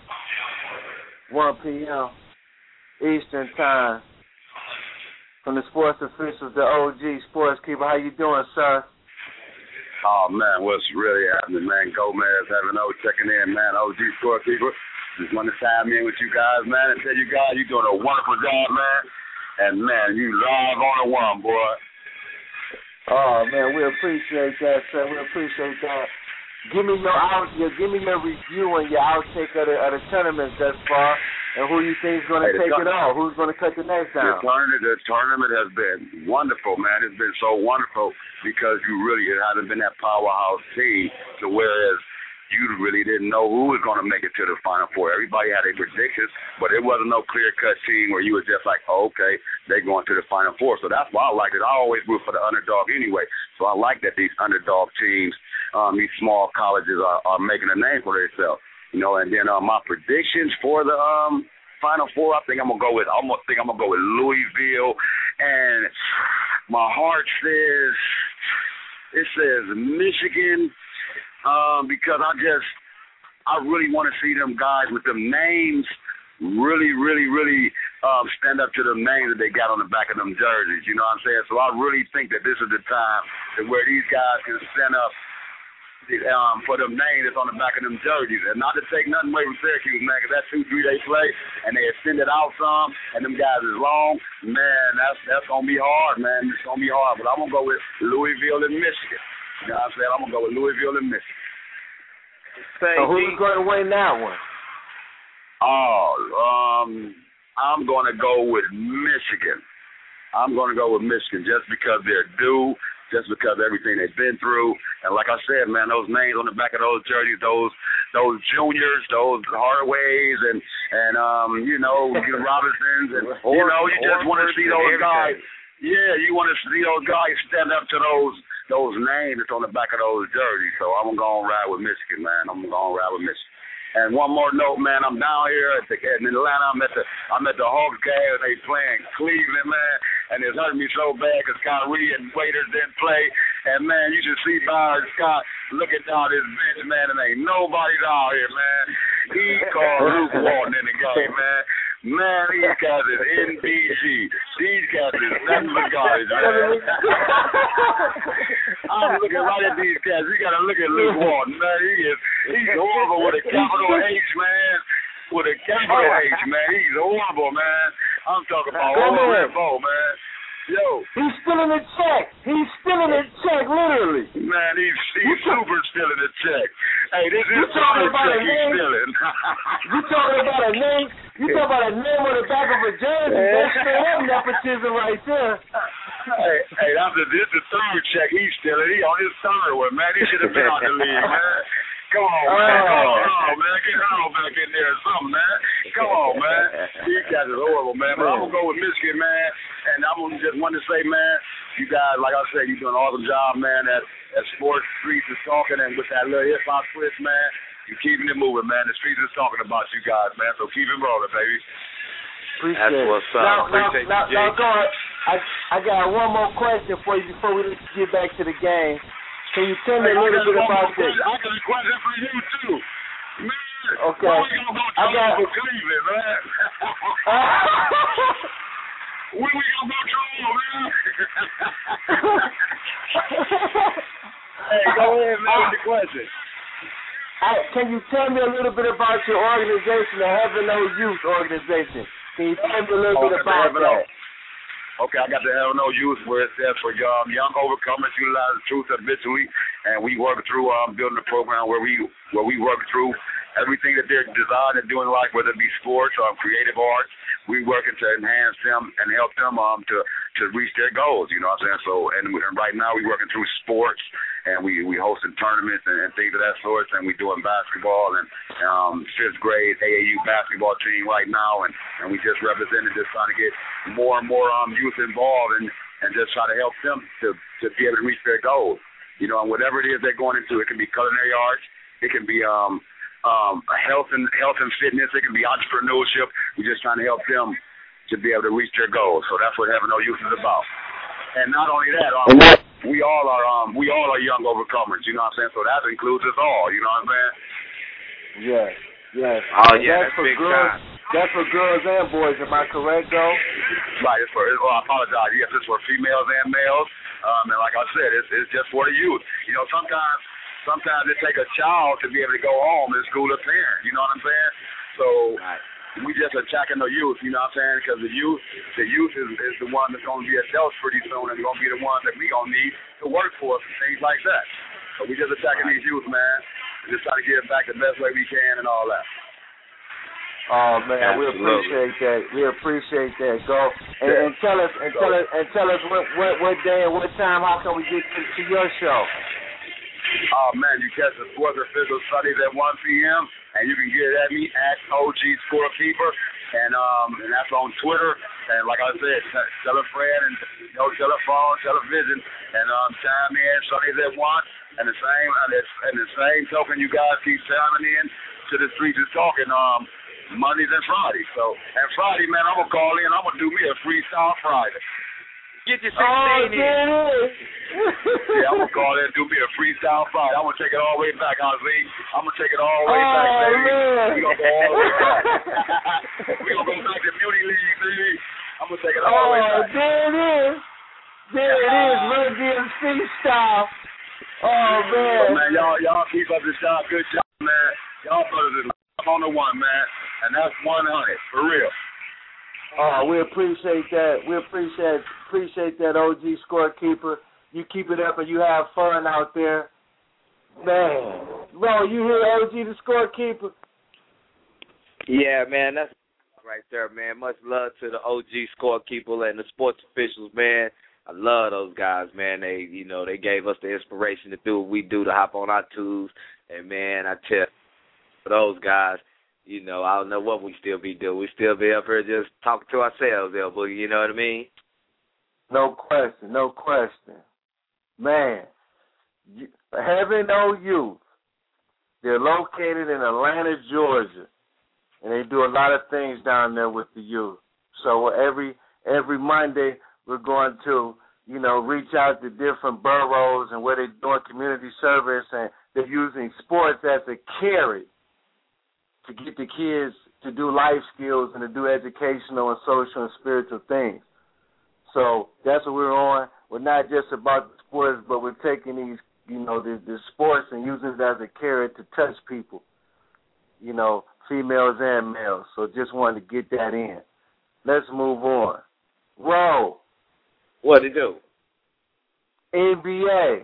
Speaker 1: one p.m. Eastern Time. From the sports officials, the O G Sportskeeper. How you doing, sir?
Speaker 5: Oh, man, what's really happening, man? Gomez, having O checking in, man. O G Scorekeeper. Just want to chime in with you guys, man, and tell you guys you're doing a wonderful job, man. And, man, you live on the one, boy.
Speaker 1: Oh, man, we appreciate that, sir. We appreciate that. Give me your out, your, give me your review and your outtake of the, of the tournaments thus far, and who you think is going to hey, take it on. Who's going to cut the next down?
Speaker 5: The tournament, the tournament has been wonderful, man. It's been so wonderful because you really it hasn't been that powerhouse team to whereas you really didn't know who was going to make it to the Final Four. Everybody had their predictions, but it wasn't no clear-cut team where you were just like, oh, okay, they're going to the Final Four. So that's why I liked it. I always root for the underdog anyway. So I like that these underdog teams, um, these small colleges are, are making a name for themselves. You know, and then uh, my predictions for the um, Final Four, I think I'm gonna go with. I almost think I'm gonna go with Louisville, and my heart says it says Michigan, um, because I just I really want to see them guys with them names really, really, really um, stand up to the names that they got on the back of them jerseys. You know what I'm saying? So I really think that this is the time that where these guys can stand up. Um, for them names that's on the back of them jerseys. And not to take nothing away from Syracuse, man, because that two three they play, and they extend it out some, and them guys is long, man, that's that's going to be hard, man. It's going to be hard. But I'm going to go with Louisville and Michigan. You know what I'm saying? I'm going to go with Louisville and Michigan.
Speaker 1: So who's going to win that one?
Speaker 5: Oh, um, I'm going to go with Michigan. I'm going to go with Michigan just because they're due, just because of everything they've been through. And like I said, man, those names on the back of those jerseys, those those juniors, those Hardaways, and, and um, you know, you Robinsons, and, you know, you just want to see those guys. Yeah, you want to see those guys stand up to those those names that's on the back of those jerseys. So I'm going to ride with Michigan, man. I'm going to ride with Michigan. And one more note, man, I'm down here at the, in Atlanta. I'm at the I'm at the Hawks game, and they playing Cleveland, man. And it's hurting me so bad because Kyrie and Waiters didn't play. And, man, you should see Byron Scott looking down his bench, man, and ain't nobody out here, man. He called Luke Walton in the game, man. Man, these guys is N B G. These guys is nothing but garbage, man. I'm looking right at these guys. You got to look at Luke Walton, man. He is he's horrible with a capital H, man. With a capital H, man. He's horrible, man. I'm talking about horrible, man. Yo.
Speaker 1: He's still in the check. He's still in the check, literally.
Speaker 5: Man, he's, he's super still in the check. Hey, this
Speaker 1: you
Speaker 5: is
Speaker 1: talking about
Speaker 5: check
Speaker 1: a
Speaker 5: he's
Speaker 1: name?
Speaker 5: stealing.
Speaker 1: You talking about a name? You talking about a name on the back of a jersey? That's straight up nepotism right there.
Speaker 5: Hey, hey, that's the, this is the third check he's stealing. He on his third one, man. He should have been out the league, man. Come on, man. Come on, come on, man. Get Earl back in there or something, man. Come on, man. These guys are horrible, man. But I'm going to go with Michigan, man. And I'm going to just want to say, man, you guys, like I said, you're doing an awesome job, man, at, at Sports Streets is Talking. And with that little hip-hop twist, man, you're keeping it moving, man. The streets is talking about you guys, man. So keep it rolling, baby.
Speaker 1: Appreciate
Speaker 3: That's what's up.
Speaker 1: Now,
Speaker 3: Appreciate
Speaker 1: now,
Speaker 3: you,
Speaker 1: now,
Speaker 3: Jake.
Speaker 1: now, go ahead. I, I got one more question for you before we get back to the game. Can you tell me a little bit about this?
Speaker 5: I got a question for you, too. Man,
Speaker 1: okay.
Speaker 5: When we going to go
Speaker 1: I got
Speaker 5: for Cleveland, man? When we going to go troll, man? Hey, go ahead, man, with the question.
Speaker 1: I, can you tell me a little bit about your organization, the Heaven O Youth organization? Can you tell me a little
Speaker 5: oh,
Speaker 1: bit about that?
Speaker 5: Okay, I got the Heaven O Youth where it says for um, young overcomers utilize the truth habitually, and we work through um, building a program where we where we work through everything that they're designed to do in life, whether it be sports or creative arts. We working to enhance them and help them um to, to reach their goals. You know what I'm saying? So, and, we, and right now we working through sports, and we we hosting tournaments and, and things of that sort, and we doing basketball and um fifth grade A A U basketball team right now, and, and we just represented, just trying to get more and more um youth involved and, and just try to help them to to be able to reach their goals. You know, and whatever it is they're going into, it can be culinary arts, it can be um. Um, health and health and fitness. It can be entrepreneurship. We're just trying to help them to be able to reach their goals. So that's what Having No Youth is about. And not only that, um, we all are um, we all are young overcomers. You know what I'm saying? So that includes us all. You know what I'm saying?
Speaker 1: Yes, yes.
Speaker 3: Oh yeah,
Speaker 1: that's,
Speaker 3: that's
Speaker 1: for
Speaker 3: big
Speaker 1: girls.
Speaker 3: time.
Speaker 1: That's for girls and boys. Am I correct, though?
Speaker 5: Right. It's for. Oh, I apologize. Yes, it's for females and males. Um, and like I said, it's it's just for the youth. You know, sometimes. Sometimes it takes a child to be able to go home and school a parent. You know what I'm saying? So right. we just attacking the youth. You know what I'm saying? Because the youth, the youth is, is the one that's going to be adults pretty soon, and going to be the one that we going to need to work for us and things like that. So we just attacking right. these youth, man. And just trying to give back the best way we can and all that.
Speaker 1: Oh man,
Speaker 3: Absolutely.
Speaker 1: we appreciate that. We appreciate that. Go and, and tell us and tell us and tell us what, what what day and what time. How can we get to, to your show?
Speaker 5: Oh, man, you catch the Sports Official Sundays at one p.m., and you can get it at me at O G Scorekeeper, and um, and that's on Twitter. And like I said, tell a friend, and you know, tell a phone, television, and um, chime in Sundays at one. And the same, and, and the same token, you guys keep chiming in to the Streets is Talking um, Mondays and Fridays. So, and Friday, man, I'm gonna call in. I'm gonna do me a freestyle Friday.
Speaker 3: Get your sixteen
Speaker 1: oh, in.
Speaker 5: Yeah, I'm going to call in and do me a freestyle fight. I'm going to take it all the way back, Ozzy. I'm going to take it all the way
Speaker 1: oh,
Speaker 5: back, baby.
Speaker 1: Man.
Speaker 5: We're going to go all the way back. We're going to go back to Beauty League, baby. I'm going to take it all
Speaker 1: oh,
Speaker 5: the way back.
Speaker 1: There it is. There it is, Run D M C style. Oh, man.
Speaker 5: But, man, y'all, y'all keep up this job. Good job, man. Y'all brothers is on the one, man. And that's one hundred, for real.
Speaker 1: Oh, we appreciate that. We appreciate appreciate that, O G Scorekeeper. You keep it up and you have fun out there. Man. Bro, you hear O G the Scorekeeper?
Speaker 3: Yeah, man, that's right there, man. Much love to the O G scorekeeper and the sports officials, man. I love those guys, man. They, you know, they gave us the inspiration to do what we do, to hop on our tools. And, man, I tell you, for those guys, you know, I don't know what we still be doing. We still be up here just talking to ourselves, there, Boogie, you know what I mean?
Speaker 1: No question, no question. Man, Heaven O Youth, they're located in Atlanta, Georgia, and they do a lot of things down there with the youth. So every every Monday we're going to, you know, reach out to different boroughs and where they're doing community service, and they're using sports as a carrot to get the kids to do life skills and to do educational and social and spiritual things. So that's what we're on. We're not just about the sports, but we're taking these, you know, the, the sports and using it as a carrot to touch people, you know, females and males. So just wanted to get that in. Let's move on. Whoa.
Speaker 3: What'd he do?
Speaker 1: N B A.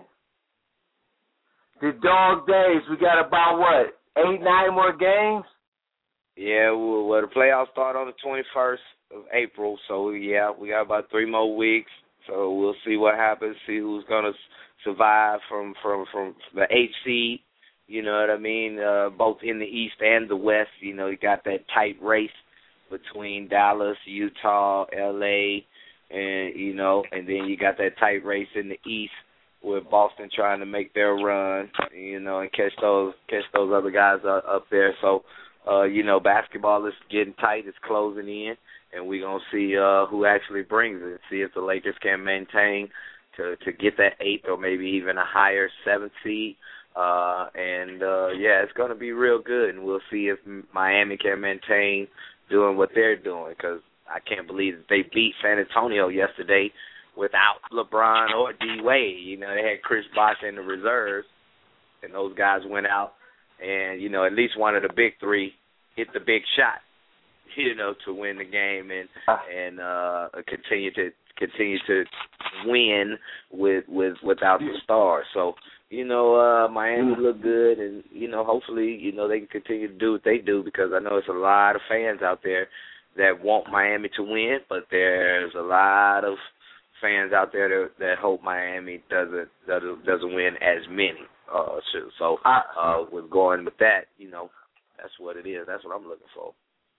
Speaker 1: The dog days, we got about, what, eight, nine more games?
Speaker 3: Yeah, well, well, the playoffs start on the twenty-first of April, so, yeah, we got about three more weeks. So we'll see what happens, see who's going to survive from, from, from the eighth seed, you know what I mean, uh, both in the East and the West. You know, you got that tight race between Dallas, Utah, L A, and, you know, and then you got that tight race in the East with Boston trying to make their run, you know, and catch those catch those other guys uh, up there. So, uh, you know, basketball is getting tight. It's closing in, and we're going to see uh, who actually brings it, see if the Lakers can maintain to, to get that eighth or maybe even a higher seventh seed. Uh, and, uh, yeah, it's going to be real good, and we'll see if Miami can maintain doing what they're doing, because I can't believe that they beat San Antonio yesterday without LeBron or D-Wade. You know, they had Chris Bosh in the reserves, and those guys went out and, you know, at least one of the big three hit the big shot, you know, to win the game and and uh, continue to continue to win with with without the stars. So, you know, uh, Miami look good, and, you know, hopefully, you know, they can continue to do what they do, because I know it's a lot of fans out there that want Miami to win, but there's a lot of fans out there that, that hope Miami doesn't doesn't, doesn't win as many. Uh, so uh, with going with that, you know, that's what it is. That's what I'm looking for.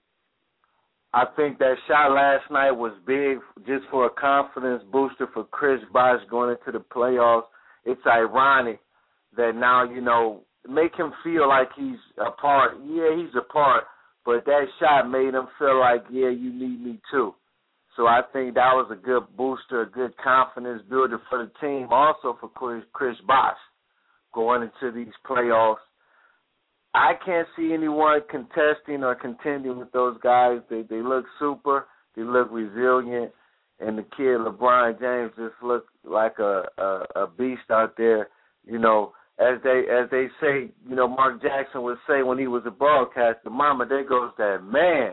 Speaker 1: I think that shot last night was big, just for a confidence booster for Chris Bosh going into the playoffs. It's ironic that now, you know, make him feel like he's a part. Yeah, he's a part, but that shot made him feel like, yeah, you need me too. So I think that was a good booster, a good confidence builder for the team, also for Chris, Chris Bosh going into these playoffs. I can't see anyone contesting or contending with those guys. They they look super. They look resilient. And the kid, LeBron James, just look like a, a, a beast out there. You know, as they as they say, you know, Mark Jackson would say when he was a broadcaster, mama, there goes that man.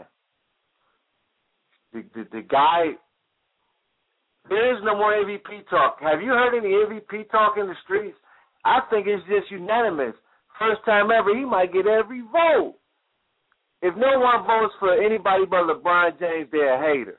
Speaker 1: The, the, the guy, there is no more M V P talk. Have you heard any M V P talk in the streets? I think it's just unanimous. First time ever, he might get every vote. If no one votes for anybody but LeBron James, they're a hater.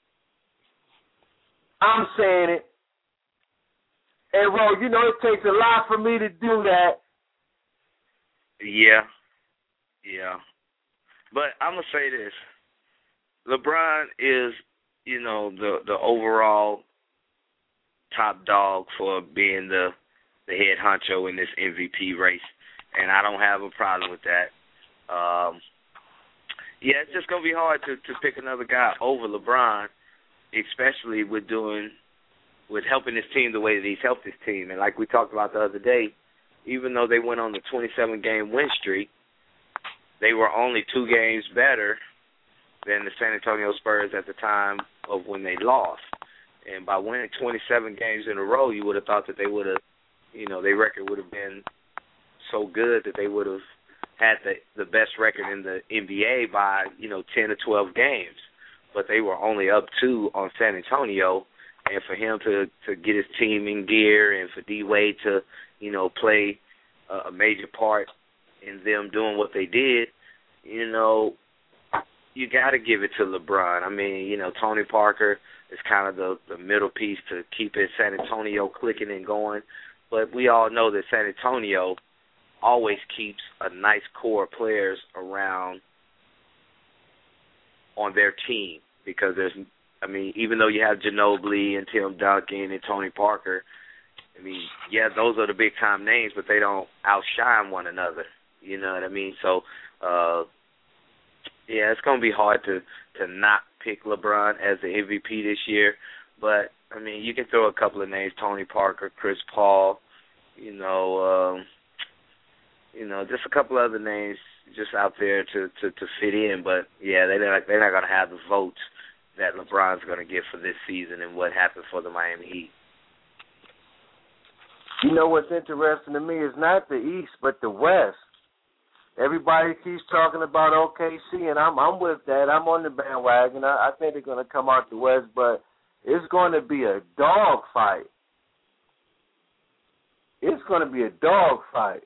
Speaker 1: I'm saying it. And, Ro, you know, it takes a lot for me to do that.
Speaker 3: Yeah. Yeah. But I'm going to say this. LeBron is, you know, the, the overall top dog for being the, the head honcho in this M V P race. And I don't have a problem with that. Um, yeah, it's just going to be hard to, to pick another guy over LeBron, especially with doing, with helping his team the way that he's helped his team. And like we talked about the other day, even though they went on the twenty-seven game win streak, they were only two games better than the San Antonio Spurs at the time of when they lost. And by winning twenty-seven games in a row, you would have thought that they would have, you know, their record would have been so good that they would have had the, the best record in the N B A by, you know, ten or twelve games. But they were only up two on San Antonio, and for him to, to get his team in gear and for D-Wade to, you know, play a, a major part in them doing what they did, you know, you got to give it to LeBron. I mean, you know, Tony Parker is kind of the, the middle piece to keep it San Antonio clicking and going. But we all know that San Antonio always keeps a nice core of players around on their team because there's, I mean, even though you have Ginobili and Tim Duncan and Tony Parker, I mean, yeah, those are the big-time names, but they don't outshine one another. You know what I mean? So, uh, yeah, it's going to be hard to, to not pick LeBron as the M V P this year. But, I mean, you can throw a couple of names, Tony Parker, Chris Paul, you know, um, you know, just a couple other names just out there to, to, to fit in. But, yeah, they're not, they're not going to have the votes that LeBron's going to get for this season and what happened for the Miami Heat.
Speaker 1: You know what's interesting to me is not the East, but the West. Everybody keeps talking about O K C, and I'm I'm with that. I'm on the bandwagon. I, I think they're going to come out the West, but it's going to be a dog fight. It's going to be a dog fight.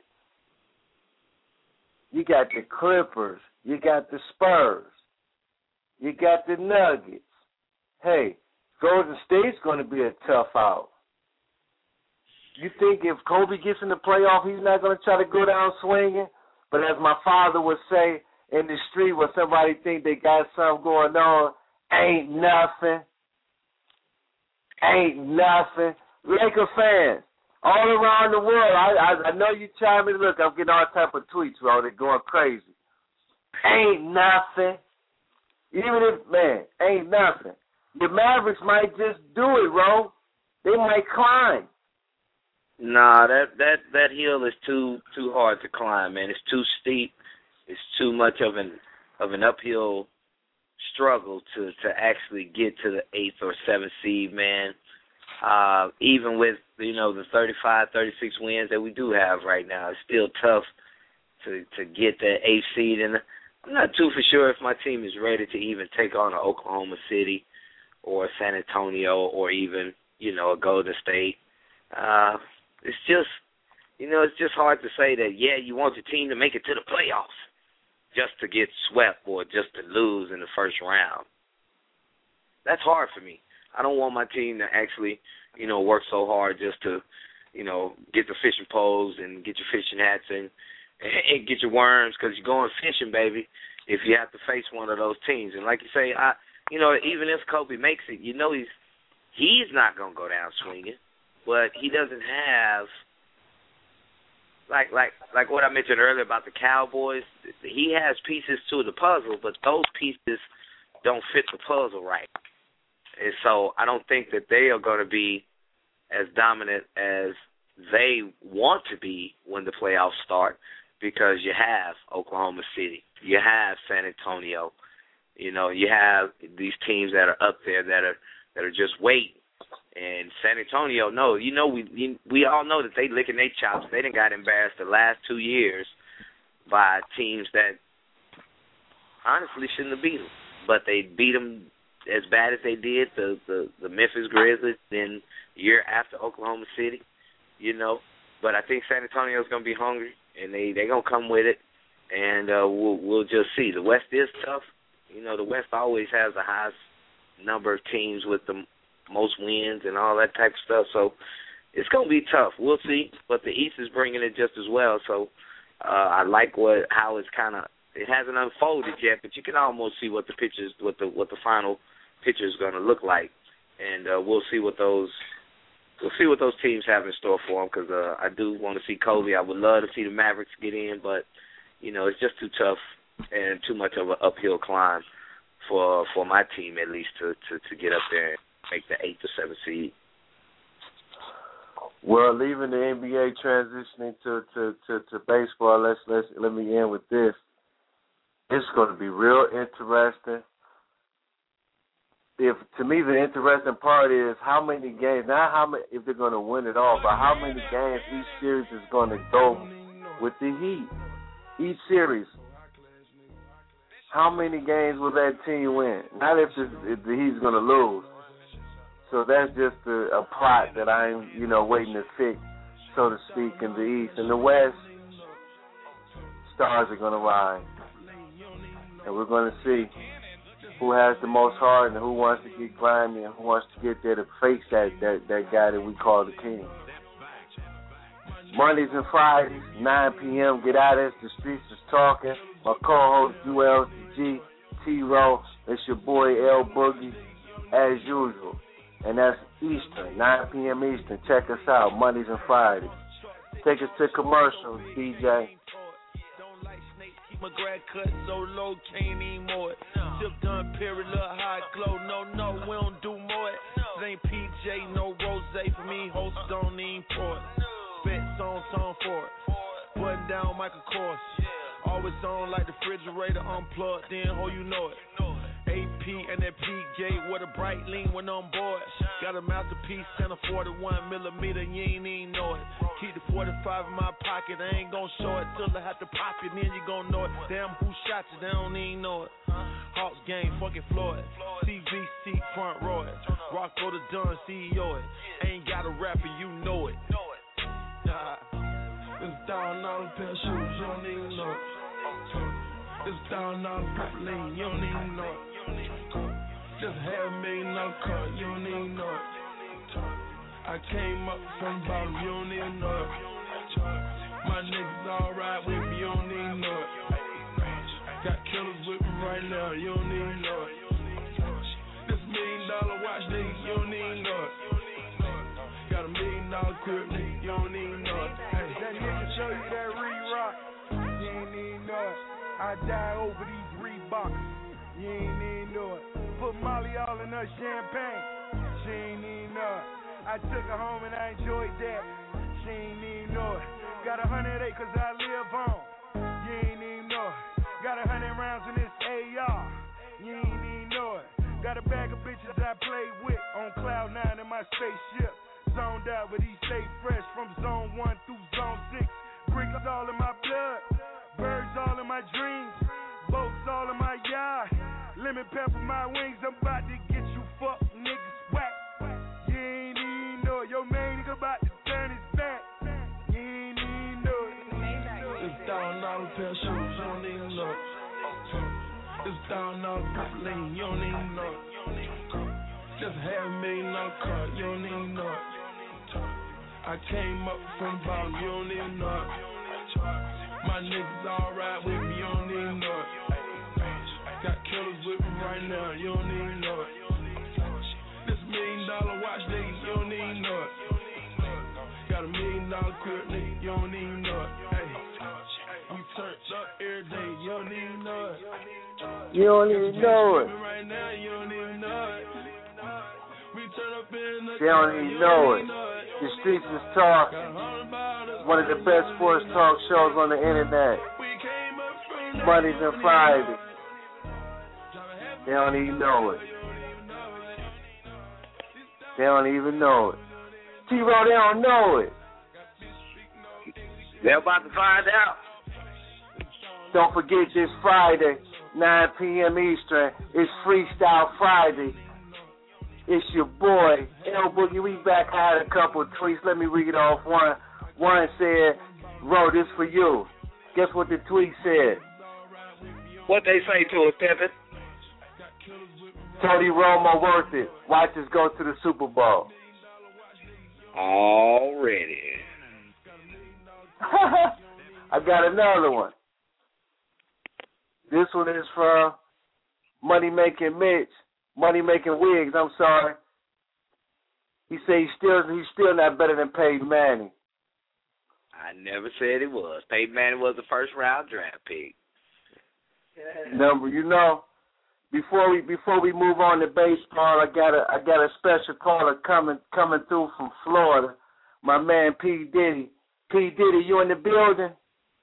Speaker 1: You got the Clippers. You got the Spurs. You got the Nuggets. Hey, Golden State's going to be a tough out. You think if Kobe gets in the playoff, he's not going to try to go down swinging? But as my father would say in the street where somebody think they got something going on, ain't nothing. Ain't nothing. Laker fans, all around the world, I, I, I know you chime in. Look, I'm getting all type of tweets, bro. They're going crazy. Ain't nothing. Even if, man, ain't nothing. The Mavericks might just do it, bro. They might climb.
Speaker 3: Nah, that, that, that hill is too too hard to climb, man. It's too steep. It's too much of an of an uphill struggle to, to actually get to the eighth or seventh seed, man. Uh, even with, you know, the thirty-five, thirty-six wins that we do have right now, it's still tough to, to get that eighth seed. And I'm not too for sure if my team is ready to even take on a Oklahoma City or San Antonio or even, you know, a Golden State. Uh It's just, you know, it's just hard to say that, yeah, you want your team to make it to the playoffs just to get swept or just to lose in the first round. That's hard for me. I don't want my team to actually, you know, work so hard just to, you know, get the fishing poles and get your fishing hats and, and get your worms because you're going fishing, baby, if you have to face one of those teams. And like you say, I, you know, even if Kobe makes it, you know he's he's not going to go down swinging. But he doesn't have, like like like what I mentioned earlier about the Cowboys, he has pieces to the puzzle, but those pieces don't fit the puzzle right. And so I don't think that they are going to be as dominant as they want to be when the playoffs start because you have Oklahoma City, you have San Antonio, you know, you have these teams that are up there that are that are just waiting. And San Antonio, no, you know, we we all know that they licking their chops. They done got embarrassed the last two years by teams that honestly shouldn't have beat them. But they beat them as bad as they did, the, the, the Memphis Grizzlies, then the year after Oklahoma City, you know. But I think San Antonio's going to be hungry, and they they going to come with it, and uh, we'll, we'll just see. The West is tough. You know, the West always has the highest number of teams with the most wins and all that type of stuff. So it's going to be tough. We'll see. But the East is bringing it just as well. So uh, I like what how it's kind of – it hasn't unfolded yet, but you can almost see what the pictures, what the what the final picture is going to look like. And uh, we'll see what those we'll see what those teams have in store for them because uh, I do want to see Kobe. I would love to see the Mavericks get in, but, you know, it's just too tough and too much of an uphill climb for for my team at least to, to, to get up there and make the eighth or seventh seed.
Speaker 1: Well, leaving the N B A, transitioning to, to, to, to baseball, let's let's let me end with this. It's going to be real interesting. If to me the interesting part is how many games, not how many if they're going to win it all, but how many games each series is going to go with the Heat. Each series. How many games will that team win? Not if, if the Heat's going to lose. So that's just a, a plot that I'm, you know, waiting to fix, so to speak, in the East. In the West, stars are going to rise. And we're going to see who has the most heart and who wants to get grimy and who wants to get there to face that, that, that guy that we call the king. Mondays and Fridays, nine p.m., get out of this. The streets is talking. My co-host, U L G, T-Row. It's your boy, L Boogie, as usual. And that's Eastern, nine p.m. Eastern. Check us out, Mondays and Fridays. Take us to commercials, D J.
Speaker 6: My grad cut so low, can't even more it. Tip done, period, look high, glow. No, no, we don't do more it. It ain't P J, no rose for me. Host don't even pour it. Spits on tone for it. Button down, Michael Kors. Always on like the refrigerator unplugged, then ho, you know it. A P and that P gate with a bright lean when on board. Got a masterpiece and a forty-one millimeter, you ain't even know it. Keep the forty-five in my pocket, I ain't gon' show it till I have to pop it, then you gon' know it. Damn, who shot you? They don't even know it. Hawks game, fucking Floyd. C V C front row it. Rocco the Dunn, C E O it. Ain't got a rapper, you know it. It's down on a pair of shoes, you don't even know it. It's down on a purple lane, you don't even know it. Just half a million dollar car, you don't even know it. I came up from the bottom, you don't even know it. My niggas all ride with me, you don't even know it. Got killers with me right now, you don't even know it. This million dollar watch, nigga, you don't even know it. Got a million dollar crib, nigga, you don't even know it. Hey, that nigga show you that re-rock, you ain't even know it. I die over these Reeboks, you ain't even know it. Put Molly all in her champagne, she ain't even know it. I took her home and I enjoyed that, she ain't even know it. Got a hundred acres I live on, you ain't even know it. Got a hundred rounds in this A R, you ain't even know it. Got a bag of bitches I play with on cloud nine in my spaceship. Zoned out, but he stay fresh from zone one through zone six. Bricks all in my blood, birds all in my dreams, boats all in my yard. Lemon pepper my wings, I'm about to get you fuck niggas whack. You ain't even know it. Your main nigga about to turn his back. You ain't even know it. It's down on a pair of shoes, you don't even know it. It's down on a purple lane, you don't even know it. Just half a million dollar car, you don't even know it. I came up from the bottom, you don't even know it. My niggas all ride with me, you don't even know it. Got killers with me right now, you don't even know it. This million dollar watch, nigga, you don't even know it. Got a million dollar crib, nigga, you don't even know it. Hey, you turned up every day, you don't even know it.
Speaker 1: You don't even know it.
Speaker 6: Right now, you don't even know it.
Speaker 1: They don't even know it. The Streets is Talk, one of the best sports talk shows on the internet. Mondays and Fridays. They don't even know it. They don't even know it. T-Row, they don't know it.
Speaker 3: They're about to find out.
Speaker 1: Don't forget this Friday, nine p.m. Eastern, it's Freestyle Friday. It's your boy, L Boogie. We back. I had a couple of tweets. Let me read off one. One said, "Ro, this for you." Guess what the tweet said?
Speaker 3: What they say to us, Pimpin'?
Speaker 1: Tony Romo worth it. Watch us go to the Super Bowl.
Speaker 3: Already.
Speaker 1: I got another one. This one is from Money Making Mitch. Money Making Wigs, I'm sorry. He said he's still he's still not better than Peyton Manning.
Speaker 3: I never said it was. Peyton Manning was the first round draft pick.
Speaker 1: Number, you know, before we before we move on to baseball, I got a I got a special caller coming coming through from Florida. My man P. Diddy. P. Diddy, you in the building?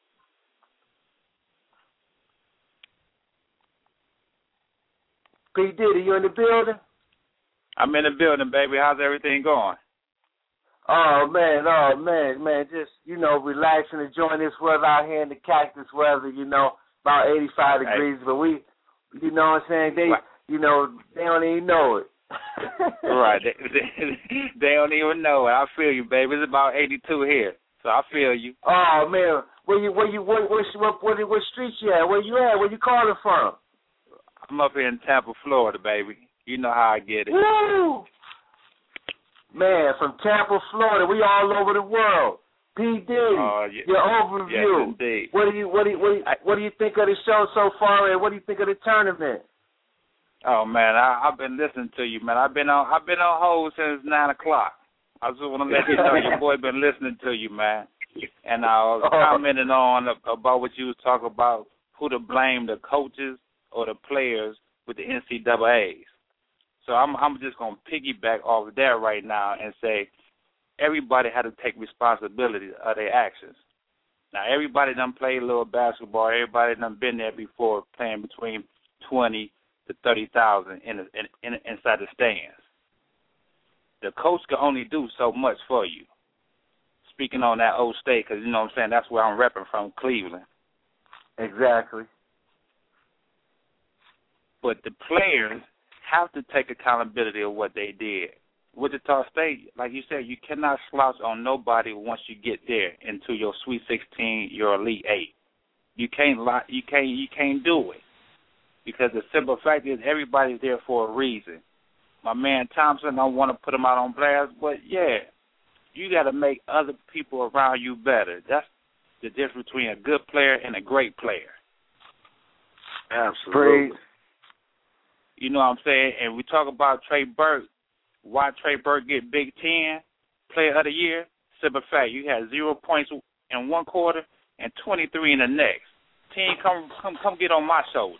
Speaker 1: P. Diddy, you in the building?
Speaker 7: I'm in the building, baby. How's everything going?
Speaker 1: Oh, man, oh, man, man, just, you know, relaxing, enjoying this weather out here in the cactus weather, you know, about eighty-five
Speaker 7: hey.
Speaker 1: degrees, but we, you know what I'm saying, they,
Speaker 7: right.
Speaker 1: you know, they don't even know it.
Speaker 7: Right, they, they, they don't even know it. I feel you, baby. It's about eighty-two here, so I feel you.
Speaker 1: Oh, man, where you, where you, where, where, what, what, what street you at? Where you at? Where you calling from?
Speaker 7: I'm up here in Tampa, Florida, baby. You know how I get it.
Speaker 1: Woo! Man, from Tampa, Florida, we all over the world. P. Diddy,
Speaker 7: uh, yeah.
Speaker 1: your overview.
Speaker 7: Yes, indeed.
Speaker 1: What do you what do you, what do you, what do you think of the show so far, and what do you think of the tournament?
Speaker 7: Oh man, I, I've been listening to you, man. I've been on I've been on hold since nine o'clock. I just want to let you know your boy been listening to you, man. And I was oh. commenting on about what you was talking about, who to blame, the coaches or the players with the N C double A's. So I'm I'm just gonna piggyback off of that right now and say everybody had to take responsibility of their actions. Now everybody done played a little basketball. Everybody done been there before, playing between twenty to thirty thousand in, in, in inside the stands. The coach can only do so much for you. Speaking on that old state, because you know what I'm saying, that's where I'm repping from, Cleveland.
Speaker 1: Exactly.
Speaker 7: But the players have to take accountability of what they did. Wichita State, like you said, you cannot slouch on nobody once you get there into your Sweet sixteen, your Elite Eight. You can't lie, you can't you can't do it, because the simple fact is everybody's there for a reason. My man Thompson, I don't want to put him out on blast, but yeah, you got to make other people around you better. That's the difference between a good player and a great player.
Speaker 3: Absolutely.
Speaker 1: Great.
Speaker 7: You know what I'm saying? And we talk about Trey Burke. Why Trey Burke get Big Ten Player of the Year? Simple fact, you had zero points in one quarter and twenty-three in the next. Team, come come come get on my shoulders.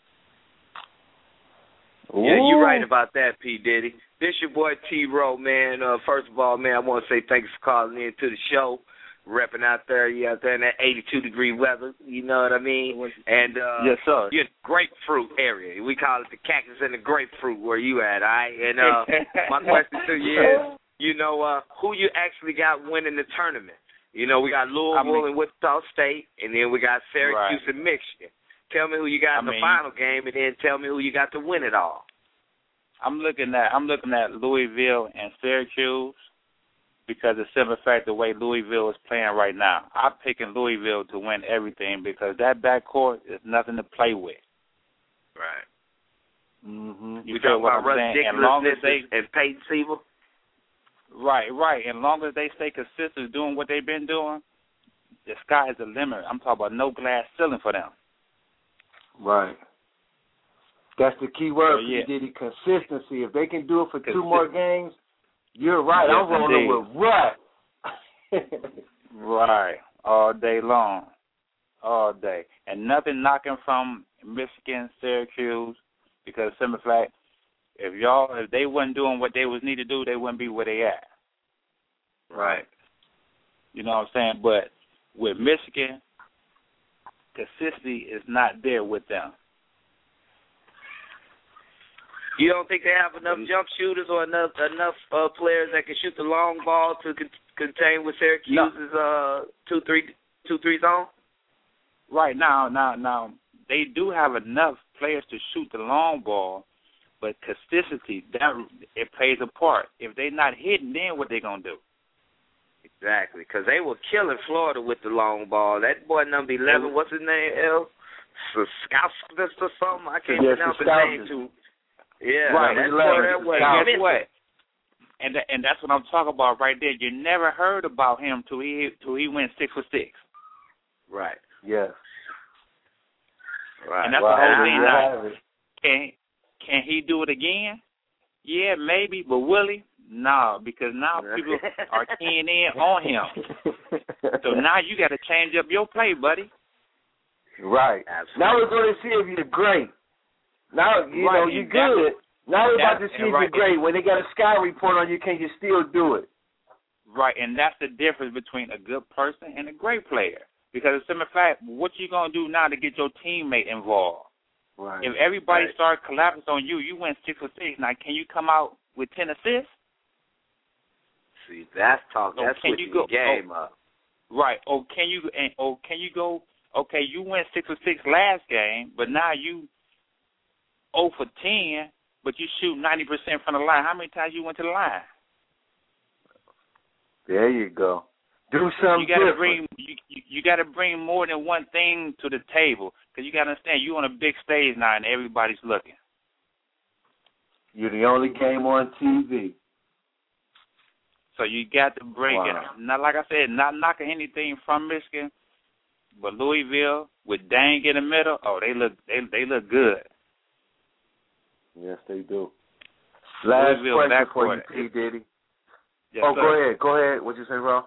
Speaker 3: Ooh. Yeah, you're right about that, P. Diddy. This your boy T-Row, man. Uh, first of all, man, I want to say thanks for calling in to the show. Repping out there, you out there in that eighty-two degree weather, you know what I mean? And uh,
Speaker 7: yes, sir.
Speaker 3: You're in the grapefruit area. We call it the cactus and the grapefruit where you at, all right? And uh, my question to you is, you know, uh, who you actually got winning the tournament? You know, we got Louisville I mean, and Wichita State, and then we got Syracuse right. and Michigan. Tell me who you got I in the mean, final game, and then tell me who you got to win it all.
Speaker 7: I'm looking at I'm looking at Louisville and Syracuse. Because the simple fact the way Louisville is playing right now, I'm picking Louisville to win everything because that backcourt is nothing to play with.
Speaker 3: Right.
Speaker 1: Mm-hmm.
Speaker 3: You talking about Russ Dickinson and Peyton Siebel?
Speaker 7: Right, right. And long as they stay consistent doing what they've been doing, the sky is the limit. I'm talking about no glass ceiling for them.
Speaker 1: Right. That's the key word,
Speaker 7: so, yeah.
Speaker 1: P. Diddy, consistency. If they can do it for two more games, you're right.
Speaker 7: Yes,
Speaker 1: I'm rolling
Speaker 7: indeed.
Speaker 1: with Russ.
Speaker 7: Right. All day long. All day. And nothing knocking from Michigan, Syracuse, because simple fact, if y'all, if they wasn't doing what they was need to do, they wouldn't be where they at.
Speaker 3: Right.
Speaker 7: You know what I'm saying? But with Michigan, consistency is not there with them.
Speaker 3: You don't think they have enough jump shooters or enough enough uh, players that can shoot the long ball to con- contain with Syracuse's no. uh, two three two three zone?
Speaker 7: Right now, now, now they do have enough players to shoot the long ball, but consistency that it plays a part. If they're not hitting, then what they gonna do?
Speaker 3: Exactly, because they were killing Florida with the long ball. That boy number eleven, what's his name? L. Scoustis or something. I can't
Speaker 1: yes,
Speaker 3: pronounce his name too. Yeah,
Speaker 7: right.
Speaker 3: That's
Speaker 7: eleven,
Speaker 3: what
Speaker 7: and guess what? And th- and that's what I'm talking about right there. You never heard about him till he till he went six for six.
Speaker 3: Right.
Speaker 1: Yes.
Speaker 3: Right.
Speaker 7: And that's
Speaker 1: well,
Speaker 7: the whole thing.
Speaker 1: Now,
Speaker 7: can can he do it again? Yeah, maybe, but will he? No, because now people are keying in on him. So now you got to change up your play, buddy.
Speaker 1: Right.
Speaker 3: Absolutely.
Speaker 1: Now we're going to see if you're great. Now, you
Speaker 7: right,
Speaker 1: know, you're good. Now we're about to see if
Speaker 7: right,
Speaker 1: you're great. When they got a sky report on you, can you still do it?
Speaker 7: Right, and that's the difference between a good person and a great player. Because, as a matter of fact, what you going to do now to get your teammate involved?
Speaker 1: Right.
Speaker 7: If everybody
Speaker 3: right.
Speaker 7: starts collapsing on you, you went six for six. Now, can you come out with ten assists?
Speaker 3: See, that's talk.
Speaker 7: So
Speaker 3: that's
Speaker 7: can
Speaker 3: switching
Speaker 7: you go,
Speaker 3: the game
Speaker 7: oh,
Speaker 3: up.
Speaker 7: Right. Or can you? And, or can you go? Okay, you went six for six last game, but now you zero for ten, but you shoot ninety percent from the line. How many times you went to the line?
Speaker 1: There you go. Do something
Speaker 7: you gotta
Speaker 1: different.
Speaker 7: bring you, you, you got to bring more than one thing to the table. Because you got to understand, you on a big stage now and everybody's looking.
Speaker 1: You're the only game on T V.
Speaker 7: So you got to break
Speaker 1: wow.
Speaker 7: it. Not like I said, not knocking anything from Michigan, but Louisville with Dang in the middle, oh, they look they they look good.
Speaker 1: Yes, they do. Last
Speaker 7: Louisville
Speaker 1: question for you, P. Diddy.
Speaker 7: Yes,
Speaker 1: oh,
Speaker 7: sir.
Speaker 1: go ahead. Go ahead. What'd you say, Ron?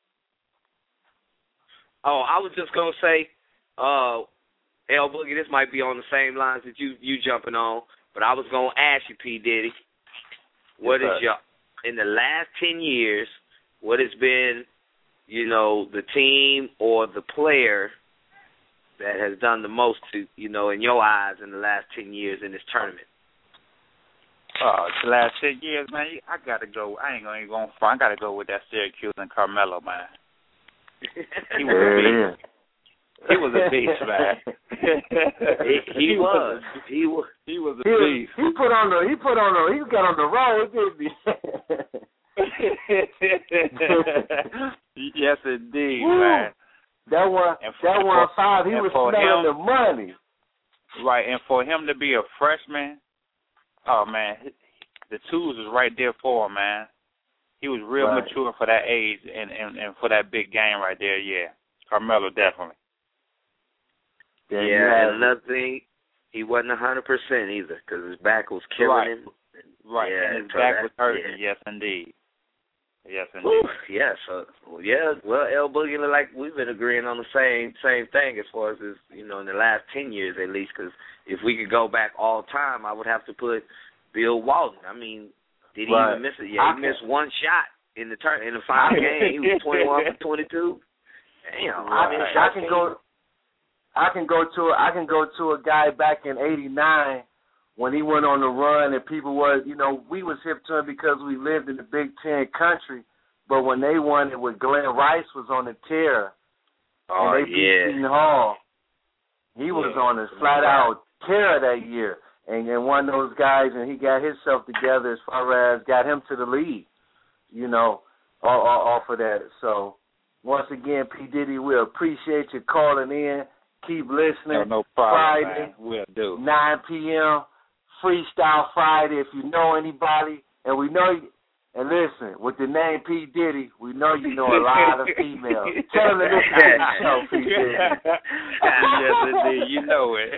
Speaker 3: Oh, I was just going to say, uh, L Boogie, this might be on the same lines that you you jumping on, but I was going to ask you, P. Diddy, what
Speaker 1: yes,
Speaker 3: is your, in the last ten years, what has been, you know, the team or the player that has done the most to, you know, in your eyes in the last ten years in this tournament?
Speaker 7: Oh, the last ten years, man, I got to go. I ain't going to go front. I got to go with that Syracuse and Carmelo, man. He was a beast. He was a beast, man.
Speaker 3: he, he, he was. was. He was.
Speaker 7: He was a
Speaker 1: he
Speaker 7: beast.
Speaker 1: Was, he put on the. He put on the. He got on the road, didn't he?
Speaker 7: Yes, indeed,
Speaker 1: Woo.
Speaker 7: man.
Speaker 1: That one.
Speaker 7: For,
Speaker 1: that one five. He was smelling
Speaker 7: him,
Speaker 1: the money.
Speaker 7: Right, and for him to be a freshman, oh man, the tools was right there for him, man. He was real
Speaker 1: right.
Speaker 7: mature for that age and, and, and for that big game right there, yeah. Carmelo, definitely.
Speaker 1: Then
Speaker 3: yeah, and another thing, he wasn't one hundred percent either because his back was killing
Speaker 7: right.
Speaker 3: him.
Speaker 7: Right,
Speaker 3: yeah,
Speaker 7: and his
Speaker 3: so
Speaker 7: back
Speaker 3: that,
Speaker 7: was hurting,
Speaker 3: yeah.
Speaker 7: yes, indeed. Yes, indeed.
Speaker 3: Ooh, yeah, so, well, yeah, well, L Boogie, look like we've been agreeing on the same same thing as far as, this, you know, in the last ten years at least, because if we could go back all time, I would have to put Bill Walton. I mean, did he
Speaker 1: right.
Speaker 3: even miss it? Yeah, he missed one shot in the turn in the final game. He was twenty-one for twenty-two. Damn,
Speaker 1: I, mean, I can go. I can go to I can go to a guy back in eighty-nine when he went on the run and people was, you know, we was hip to him because we lived in the Big Ten country, but when they won it with Glenn Rice was on the tear
Speaker 3: oh,
Speaker 1: and they
Speaker 3: yeah.
Speaker 1: beat Seton Hall, he was
Speaker 3: yeah.
Speaker 1: on a flat out tear that year and, and one of those guys and he got himself together as far as got him to the league, you know, off of that. So once again, P. Diddy, we appreciate you calling in. Keep listening.
Speaker 7: No, no problem,
Speaker 1: Friday,
Speaker 7: man. We'll do.
Speaker 1: nine p.m. Freestyle Friday. If you know anybody, and we know you, and listen, with the name P. Diddy, we know you know a lot of females. Tell them to listen to the show, P. Diddy.
Speaker 7: Yes, indeed. You know it.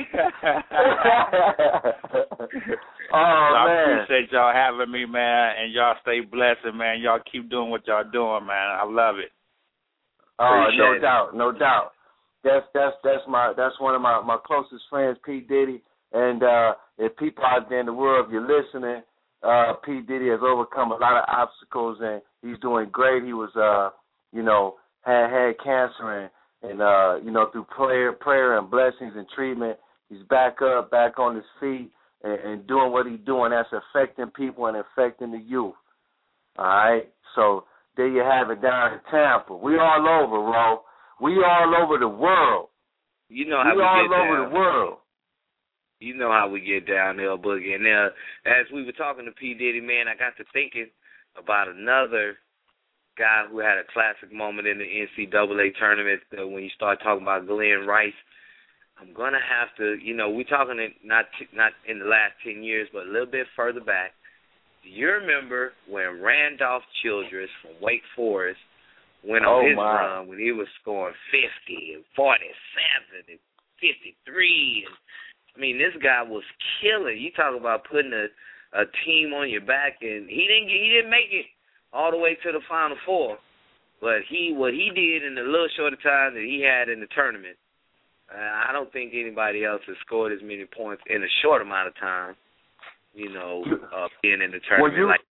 Speaker 1: oh,
Speaker 7: so I
Speaker 1: man.
Speaker 7: appreciate y'all having me, man, and y'all stay blessed, man. Y'all keep doing what y'all doing, man. I love it.
Speaker 1: Oh,
Speaker 3: appreciate
Speaker 1: no
Speaker 3: it.
Speaker 1: doubt, no doubt. That's that's that's my that's one of my, my closest friends, P. Diddy. And uh, if people out there in the world, if you're listening, uh, P. Diddy has overcome a lot of obstacles, and he's doing great. He was, uh, you know, had had cancer, and, and uh, you know, through prayer, prayer and blessings and treatment, he's back up, back on his feet, and, and doing what he's doing. That's affecting people and affecting the youth. All right, so there you have it down in Tampa. We all over, Ro. We all over the world.
Speaker 3: You know how
Speaker 1: we
Speaker 3: we
Speaker 1: all
Speaker 3: get
Speaker 1: over
Speaker 3: down.
Speaker 1: the world.
Speaker 3: You know how we get down there, Boogie. And uh, as we were talking to P. Diddy, man, I got to thinking about another guy who had a classic moment in the N C double A tournament uh, when you start talking about Glenn Rice. I'm going to have to, you know, we're talking in, not not in the last ten years, but a little bit further back. Do you remember when Randolph Childress from Wake Forest went on
Speaker 1: oh,
Speaker 3: his
Speaker 1: my.
Speaker 3: run when he was scoring fifty and forty-seven and fifty-three? And, I mean, this guy was killing. You talk about putting a, a team on your back, and he didn't he didn't make it all the way to the Final Four. But he what he did in the little short of time that he had in the tournament, uh, I don't think anybody else has scored as many points in a short amount of time, you know, uh, being in the tournament.
Speaker 1: When you,
Speaker 3: like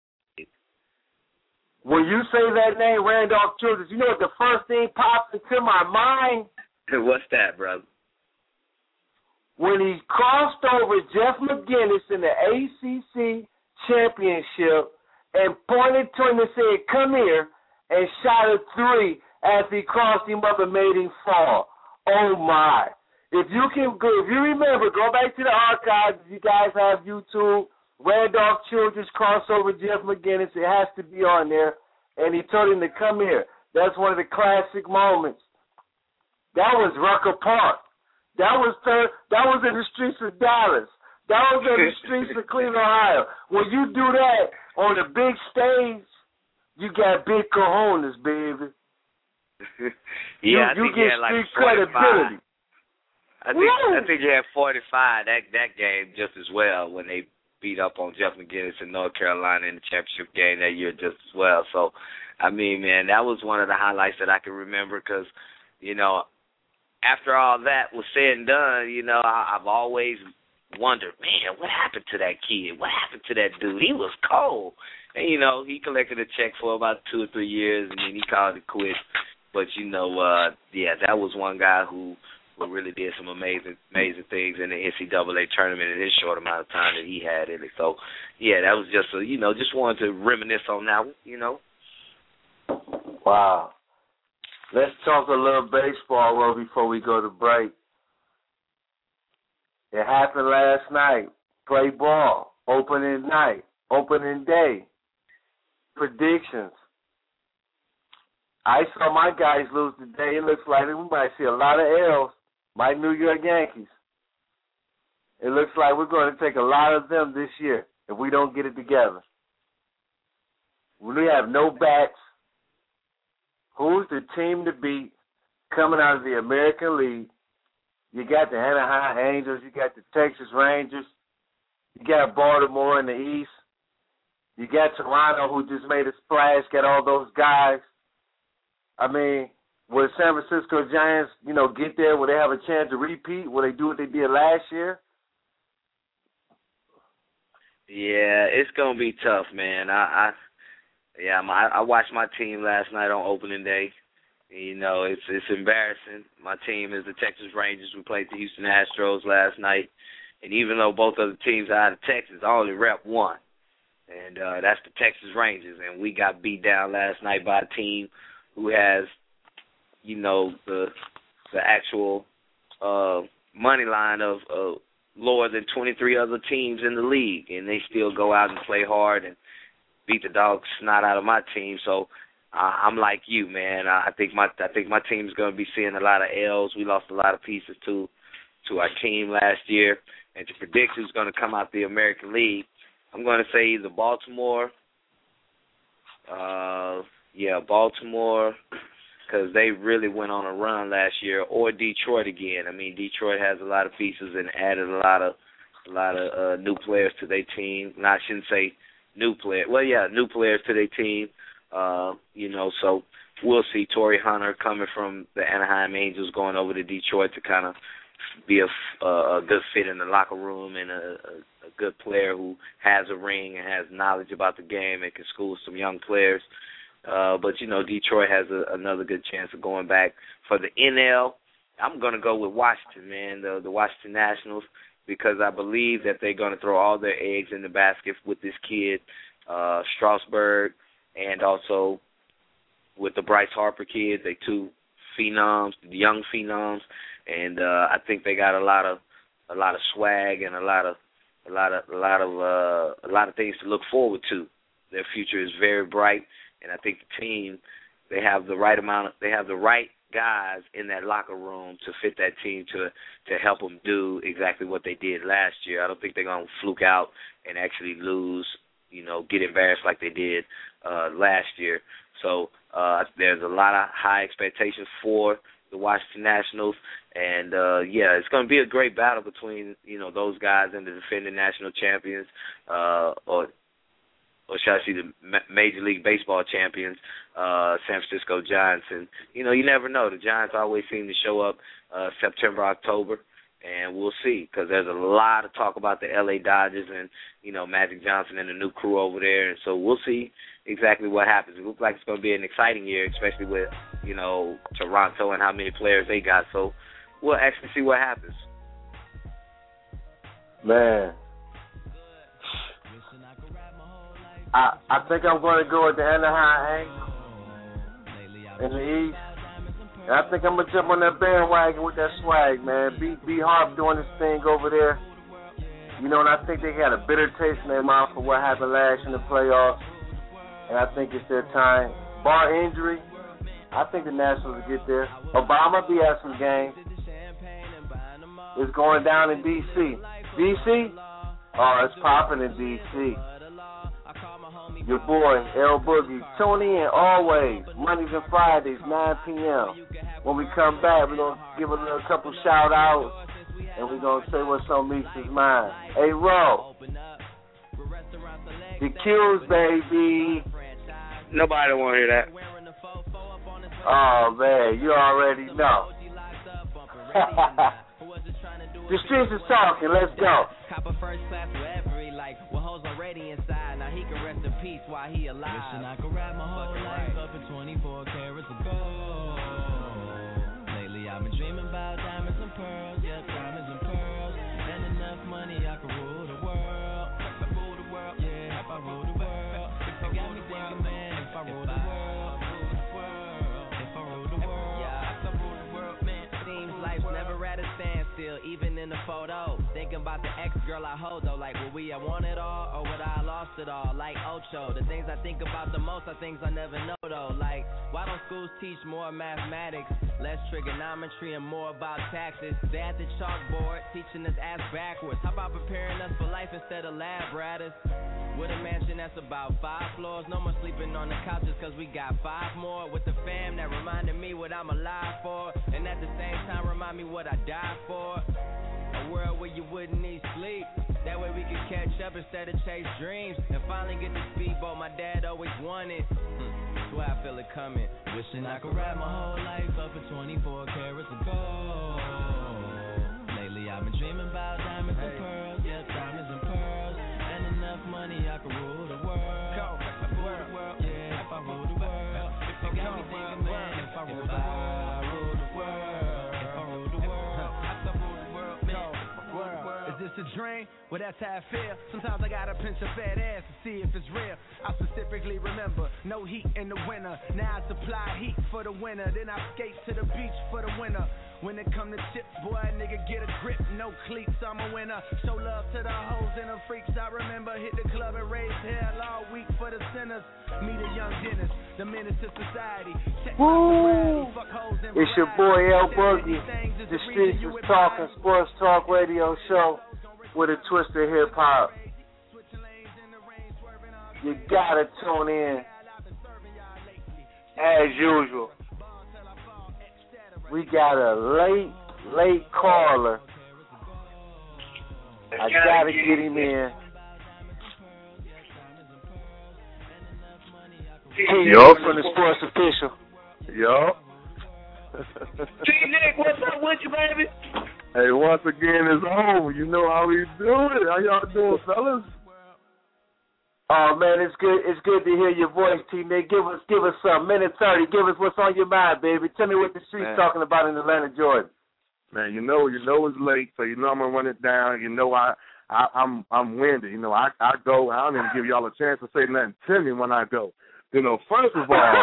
Speaker 1: when you say that name, Randolph Childress, you know what the first thing pops into my mind?
Speaker 3: What's that, brother?
Speaker 1: When he crossed over Jeff McGinnis in the A C C championship and pointed to him and said, "Come here," and shot a three as he crossed him up and made him fall. Oh, my. If you can go, if you remember, go back to the archives. You guys have YouTube. Randolph Childress crossover Jeff McGinnis. It has to be on there. And he told him to come here. That's one of the classic moments. That was Rucker Park. That was third. That was in the streets of Dallas. That was in the streets of Cleveland, Ohio. When you do that on the big stage, you got big cojones, baby.
Speaker 3: yeah,
Speaker 1: you,
Speaker 3: I
Speaker 1: you
Speaker 3: think
Speaker 1: get
Speaker 3: he had like
Speaker 1: street credibility.
Speaker 3: I think Woo! I think he had forty-five that that game just as well when they beat up on Jeff McGinnis in North Carolina in the championship game that year just as well. So, I mean, man, that was one of the highlights that I can remember because, you know, after all that was said and done, you know, I, I've always wondered, man, what happened to that kid? What happened to that dude? He was cold. And, you know, he collected a check for about two or three years, and then he called it quits. But, you know, uh, yeah, that was one guy who, who really did some amazing amazing things in the N C double A tournament in his short amount of time that he had in it. So, yeah, that was just, a, you know, just wanted to reminisce on that one, you know.
Speaker 1: Wow. Let's talk a little baseball, Ro, before we go to break. It happened last night. Play ball. Opening night. Opening day. Predictions. I saw my guys lose today. It looks like we might see a lot of L's. My New York Yankees. It looks like we're going to take a lot of them this year if we don't get it together. We have no bats. Who's the team to beat coming out of the American League? You got the Anaheim Angels. You got the Texas Rangers. You got Baltimore in the East. You got Toronto, who just made a splash, got all those guys. I mean, will San Francisco Giants, you know, get there? Will they have a chance to repeat? Will they do what they did last year?
Speaker 3: Yeah, it's gonna be tough, man. I, I yeah, my, I watched my team last night on opening day. You know, it's it's embarrassing. My team is the Texas Rangers. We played the Houston Astros last night, and even though both of the teams are out of Texas, I only rep one, and uh, that's the Texas Rangers. And we got beat down last night by a team who has, you know, the the actual uh, money line of uh, lower than twenty-three other teams in the league, and they still go out and play hard and beat the dog snot out of my team. So uh, I'm like you, man. I think my I think my team is going to be seeing a lot of L's. We lost a lot of pieces to to our team last year, and to predict who's going to come out the American League, I'm going to say either Baltimore. Uh, yeah, Baltimore, because they really went on a run last year, or Detroit again. I mean, Detroit has a lot of pieces and added a lot of a lot of uh, new players to their team. And I shouldn't say new players. Well, yeah, new players to their team. Uh, you know, so we'll see. Torrey Hunter coming from the Anaheim Angels going over to Detroit to kind of be a, a, a good fit in the locker room and a, a, a good player who has a ring and has knowledge about the game and can school some young players. Uh, but, you know, Detroit has a, another good chance of going back. For the N L, I'm going to go with Washington, man, the, the Washington Nationals, because I believe that they're going to throw all their eggs in the basket with this kid, uh, Strasburg, and also with the Bryce Harper kids. They two phenoms, young phenoms, and uh, I think they got a lot of a lot of swag and a lot of a lot of a lot of uh, a lot of things to look forward to. Their future is very bright. And I think the team, they have the right amount of, they have the right guys in that locker room to fit that team to to help them do exactly what they did last year. I don't think they're going to fluke out and actually lose, you know, get embarrassed like they did uh, last year. So uh, there's a lot of high expectations for the Washington Nationals. And, uh, yeah, it's going to be a great battle between, you know, those guys and the defending national champions uh, or or should I say the Major League Baseball champions, uh, San Francisco Giants. And, you know, you never know. The Giants always seem to show up uh, September, October, and we'll see, because there's a lot of talk about the L A Dodgers and, you know, Magic Johnson and the new crew over there. And so we'll see exactly what happens. It looks like it's going to be an exciting year, especially with, you know, Toronto and how many players they got. So we'll actually see what happens.
Speaker 1: Man. I, I think I'm going to go with the Anaheim Angels in the East. And I think I'm going to jump on that bandwagon with that swag, man. B, B Harp doing his thing over there. You know, and I think they got a bitter taste in their mouth for what happened last in the playoffs. And I think it's their time. Bar injury, I think the Nationals will get there. Obama be at some games. is going down in D C D C? Oh, it's popping in D C Your boy, L Boogie. Tune in always, Mondays and Fridays, nine p.m. When we come back, we're going to give a little couple shout-outs, and we're going to say what's on Meeks' mind. Hey, Ro. The Q's, baby.
Speaker 3: Nobody want to hear that.
Speaker 1: Oh, man, you already know. The streets is talking. Let's go.
Speaker 8: Copper first class with every like with hoes already inside. Now he can rest in peace while he alive. Wishing I could wrap my whole life up in twenty-four carats of gold. Lately I've been dreaming about diamonds and pearls. Yeah, diamonds and pearls. And enough money I could rule the world. If I rule the world, yeah, if I rule the world. If I got me thinking, man, if I rule the world, if I rule the world, yeah, if I rule the world, man. Seems life's never at a standstill, even in the photo. Thinking about the ex-girl I hold, though. Like, would we have won it all, or would I have lost it all? Like Ocho, the things I think about the most are things I never know, though. Like, why don't schools teach more mathematics, less trigonometry, and more about taxes? They at the chalkboard, teaching us ass backwards. How about preparing us for life instead of lab ratters? With a mansion that's about five floors, no more sleeping on the couches, cause we got five more. With the fam that reminded me what I'm alive for, and at the same time remind me what I died for. A world where you wouldn't need sleep. That way we could catch up instead of chase dreams. And finally get the speedboat my dad always wanted. Hmm, that's why I feel it coming. Wishing I could wrap my whole life up in twenty-four carats of gold. Lately I've been dreaming about diamonds and pearls. Yeah, diamonds and pearls. And enough money I could rule the world. Go. If I rule the world, yeah, if I rule the world. If I got me thinking, man, if I rule the world, rule the world. Is this a dream? Well, that's how I feel. Sometimes I gotta pinch a fat ass to see if it's real. I specifically remember no heat in the winter. Now I supply heat for the winter. Then I skate to the beach for the winter. When it come to chips, boy, nigga get a grip. No cleats, I'm a winner. Show love to the hoes and the freaks. I remember hit the club and raise hell all week for the sinners. Meet a young dentist, the menace to society. Check
Speaker 1: Woo! It's your boy L Boogie. The Streets is Talking Sports Talk Radio Show with a twist of hip hop. You gotta tune in as usual. We got a late, late caller. I gotta get him in.
Speaker 5: Yo.
Speaker 1: From the Sports Official.
Speaker 5: Yo.
Speaker 3: T-Nick, what's up with you, baby?
Speaker 5: Hey, once again, it's home. You know how we do it. How y'all doing, fellas?
Speaker 1: Oh man, it's good. It's good to hear your voice, T-Nick. Give us, give us some minute thirty. Give us what's on your mind, baby. Tell me what the streets man. talking about in Atlanta, Georgia.
Speaker 5: Man, you know, you know it's late, so you know I'm gonna run it down. You know I, I I'm, I'm winded. You know I, I go. I don't even give y'all a chance to say nothing to me when I go. You know, first of all,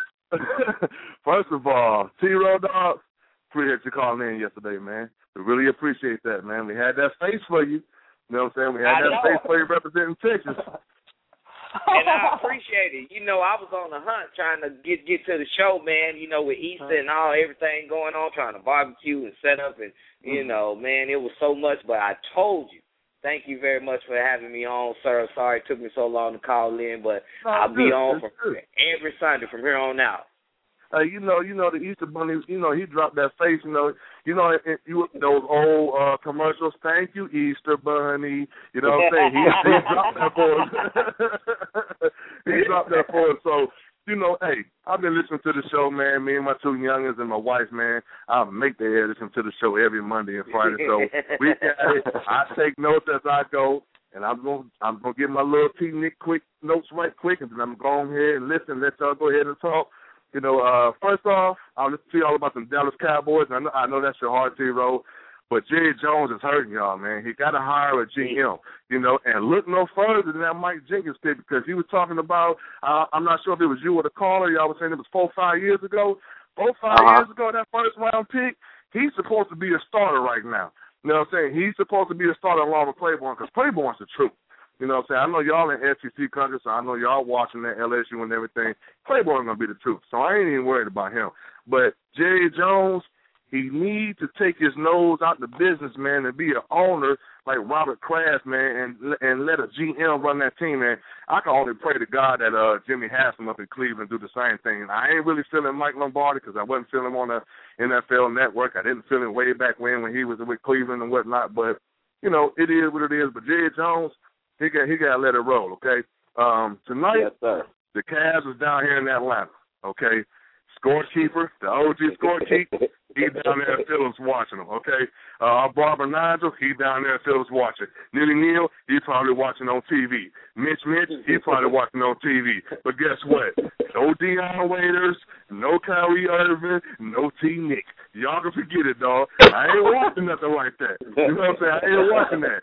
Speaker 5: first of all, T-Row Dog, appreciate you calling in yesterday, man. We really appreciate that, man. We had that face for you. You know what I'm saying? We had I that know. face for you representing Texas.
Speaker 3: And I appreciate it. You know, I was on the hunt trying to get get to the show, man, you know, with Easter and all, everything going on, trying to barbecue and set up. And, you know, man, it was so much. But I told you, thank you very much for having me on, sir. Sorry it took me so long to call in, but no, I'll be good. on from every Sunday from here on out.
Speaker 5: Hey, you know, you know the Easter Bunny. You know he dropped that face. You know, you know, it, you those old uh, commercials. Thank you, Easter Bunny. You know what I'm saying? He, he dropped that for us. he dropped that for us. So, you know, hey, I've been listening to the show, man. Me and my two youngins and my wife, man. I make their listen to the show every Monday and Friday. So we, I take notes as I go. And I'm gonna I'm gonna get my little T-Nick quick notes right quick, and then I'm going ahead and listen. Let y'all go ahead and talk. You know, uh, first off, I'll just tell you all about the Dallas Cowboys. I know, I know that's your heart, T-Row, but Jerry Jones is hurting y'all, man. He got to hire a G M, you know, and look no further than that Mike Jenkins did, because he was talking about, uh, I'm not sure if it was you or the caller, y'all was saying it was four, five years ago. Four, five uh-huh. years ago, that first round pick, he's supposed to be a starter right now. You know what I'm saying? He's supposed to be a starter along with Claiborne, because Claiborne's the truth. You know what I'm saying? I know y'all in S E C country, so I know y'all watching that L S U and everything. Claiborne's going to be the truth, so I ain't even worried about him. But Jerry Jones,
Speaker 9: He needs to take his nose out the business, man, and be an owner like Robert Kraft, man, and and let a G M run that team, man. I can only pray to God that uh, Jimmy Haslam up in Cleveland do the same thing. I ain't really feeling Mike Lombardi because I wasn't feeling him on the N F L Network. I didn't feel him way back when when he was with Cleveland and whatnot. But you know, it is what it is. But Jerry Jones, he got he got to let it roll, okay? Um, tonight,
Speaker 1: yes, sir.
Speaker 9: The Cavs was down here in Atlanta, okay? Scorekeeper, the O G scorekeeper, he down there in Phillips watching them, okay? Uh, Barbara Nigel, he down there in Phillips watching. Nitty Neal, he probably watching on T V. Mitch Mitch, he probably watching on T V. But guess what? No Deion Waiters, no Kyrie Irving, no T. Nick. Y'all can forget it, dog. I ain't watching nothing like that. You know what I'm saying? I ain't watching that.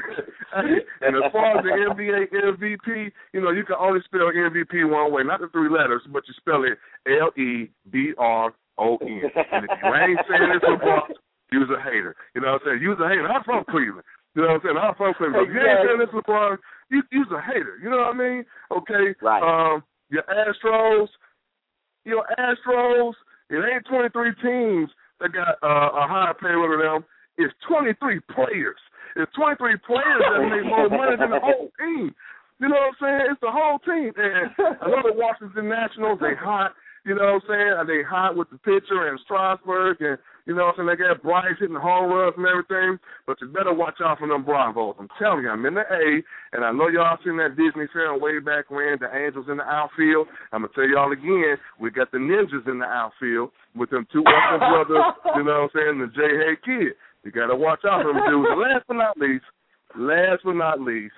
Speaker 9: And as far as the N B A M V P, you know, you can only spell M V P one way, not the three letters, but you spell it L E B R O N. And if you ain't saying this for Bucks, you's a hater. You know what I'm saying? You's a hater. I'm from Cleveland. You know what I'm saying? I'm from Cleveland. If you ain't saying this for Bucks, you, you's a hater. You know what I mean? Okay.
Speaker 1: Right.
Speaker 9: Um, your Astros, your Astros, it ain't twenty-three teams that got uh, a higher payroll than them. It's twenty-three players. It's twenty-three players that make more money than the whole team. You know what I'm saying? It's the whole team. And I know the Washington Nationals, they hot. You know what I'm saying? They hot with the pitcher and Strasburg, and you know what I'm saying? They got Bryce hitting the home runs and everything. But you better watch out for them Bravos. I'm telling you, I'm in the A, and I know y'all seen that Disney film way back when, the Angels in the outfield. I'm gonna tell y'all again, we got the Ninjas in the outfield with them two Walker brothers. You know what I'm saying? The J. Hay kid. You got to watch out for them dudes. And last but not least, last but not least,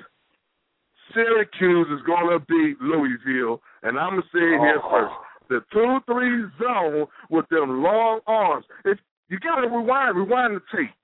Speaker 9: Syracuse is going to beat Louisville. And I'm going to say it here oh. first. The two three zone with them long arms. If you got to rewind, rewind the tape.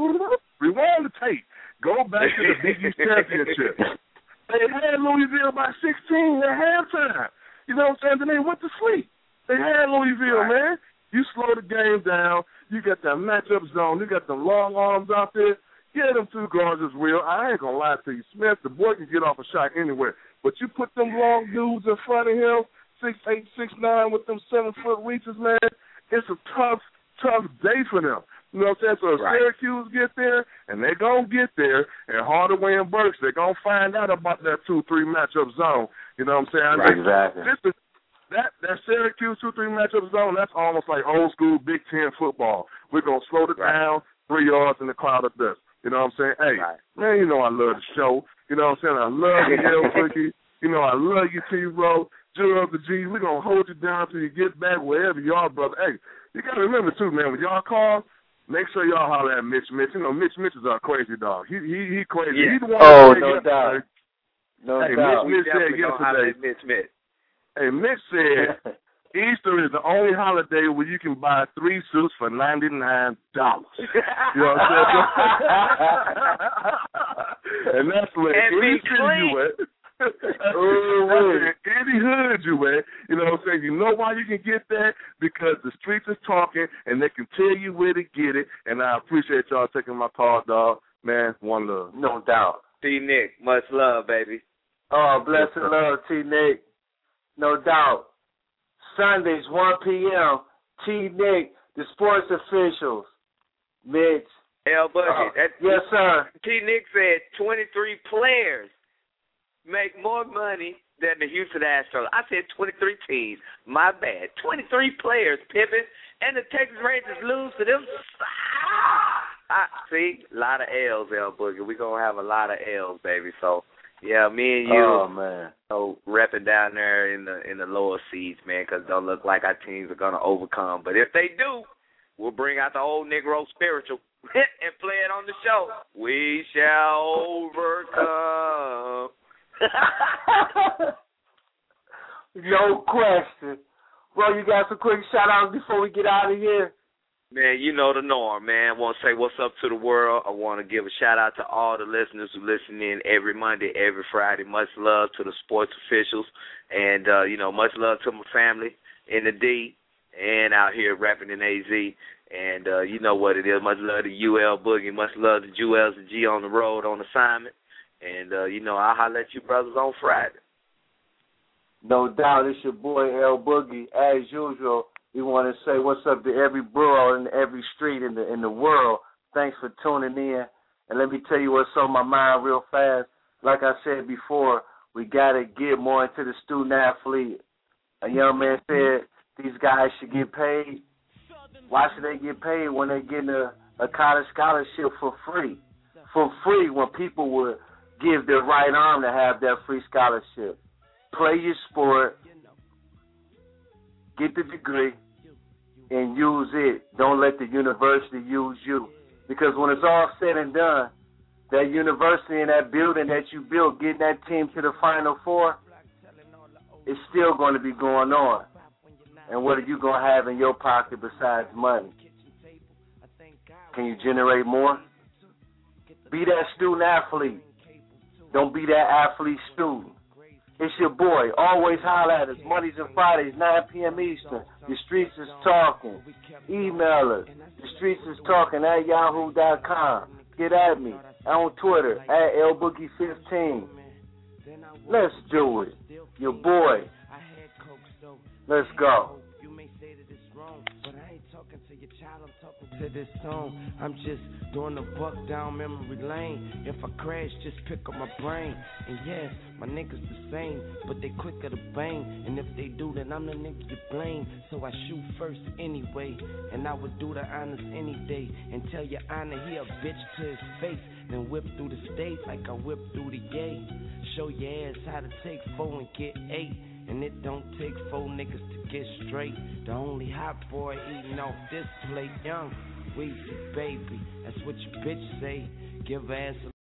Speaker 9: Rewind the tape. Go back to the Big East Championship. They had Louisville by sixteen at halftime. You know what I'm saying? Then they went to sleep. They had Louisville, right. man. You slow the game down. You got that matchup zone. You got them long arms out there. Yeah, them two guards is real. I ain't going to lie to you. Smith, the boy can get off a shot anywhere. But you put them long dudes in front of him, six eight, six nine, with them seven-foot reaches, man, it's a tough, tough day for them. You know what I'm saying? So if right. Syracuse get there, and they're going to get there, and Hardaway and Burks, they're going to find out about that two three matchup zone. You know what I'm saying?
Speaker 1: Right, exactly.
Speaker 9: This is, That that Syracuse two three matchup zone, that's almost like old school Big Ten football. We're going to slow it right. down, three yards in the cloud of dust. You know what I'm saying? Hey, right. man, you know I love the show. You know what I'm saying? I love you, L Boogie. You know I love you, T-Row. Gerald the G, we're going to hold you down till you get back wherever you are, brother. Hey, you got to remember, too, man, when y'all call, make sure y'all holler at Mitch Mitch. You know, Mitch Mitch is our crazy dog. He he, he crazy.
Speaker 1: Yeah.
Speaker 9: He's the one
Speaker 1: oh, no doubt. No
Speaker 9: hey,
Speaker 1: doubt.
Speaker 9: Mitch Mitch said yesterday.
Speaker 3: Mitch Mitch.
Speaker 9: Hey, Mitch said Easter is the only holiday where you can buy three suits for ninety-nine dollars. You know what I'm saying? And that's where any city you at. Ooh, any hood you at. You know what I'm saying? You know why you can get that? Because the streets is talking, and they can tell you where to get it. And I appreciate y'all taking my call, dog. Man, one love.
Speaker 1: No doubt.
Speaker 3: T. Nick, much love, baby.
Speaker 1: Oh, bless and love, T. Nick. No doubt. Sundays, one p.m., T. Nick, the sports officials. Mitch.
Speaker 3: L. Boogie.
Speaker 1: Uh, yes, sir.
Speaker 3: T. Nick said twenty-three players make more money than the Houston Astros. I said twenty-three teams. My bad. twenty-three players, Pippin, and the Texas Rangers lose to them. Ah, see, a lot of L's, L. Boogie. We're going to have a lot of L's, baby. So, yeah, me and you,
Speaker 1: oh, man.
Speaker 3: So repping down there in the in the lower seeds, man, because it don't look like our teams are going to overcome. But if they do, we'll bring out the old Negro spiritual and play it on the show. We shall overcome.
Speaker 1: No question. Well, you got some quick shout-outs before we get out of here?
Speaker 3: Man, you know the norm, man. I want to say what's up to the world. I want to give a shout-out to all the listeners who listen in every Monday, every Friday. Much love to the sports officials. And, uh, you know, much love to my family in the D and out here rapping in A Z. And uh, you know what it is. Much love to U L Boogie. Much love to Jewels and G on the road on assignment. And, uh, you know, I'll holler at you brothers on Friday.
Speaker 1: No doubt. It's your boy L Boogie. As usual, We want to say what's up to every borough and every street in the in the world. Thanks for tuning in. And let me tell you what's on my mind real fast. Like I said before, we got to get more into the student athlete. A young man said these guys should get paid. Why should they get paid when they're getting a, a college scholarship for free? For free when people would give their right arm to have that free scholarship. Play your sport, get the degree, and use it. Don't let the university use you. Because when it's all said and done, that university and that building that you built, getting that team to the Final Four, it's still going to be going on. And what are you going to have in your pocket besides money? Can you generate more? Be that student athlete. Don't be that athlete student. It's your boy. Always holler at us. Mondays and Fridays, nine p.m. Eastern. The Streets is Talking. Email us. The Streets is Talking at yahoo dot com. Get at me. On Twitter at L Boogie fifteen. Let's do it. Your boy. Let's go.
Speaker 10: To this song, I'm just doing the buck down memory lane. If I crash, just pick up my brain. And yes, my niggas the same, but they quicker to bang. And if they do, then I'm the nigga to blame. So I shoot first anyway, and I would do the honors any day. And tell your honor he a bitch to his face. Then whip through the state like I whip through the yay. Show your ass how to take four and get eight. And it don't take four niggas to get straight. The only hot boy eating off this plate, young Weezy baby. That's what your bitch say. Give ass a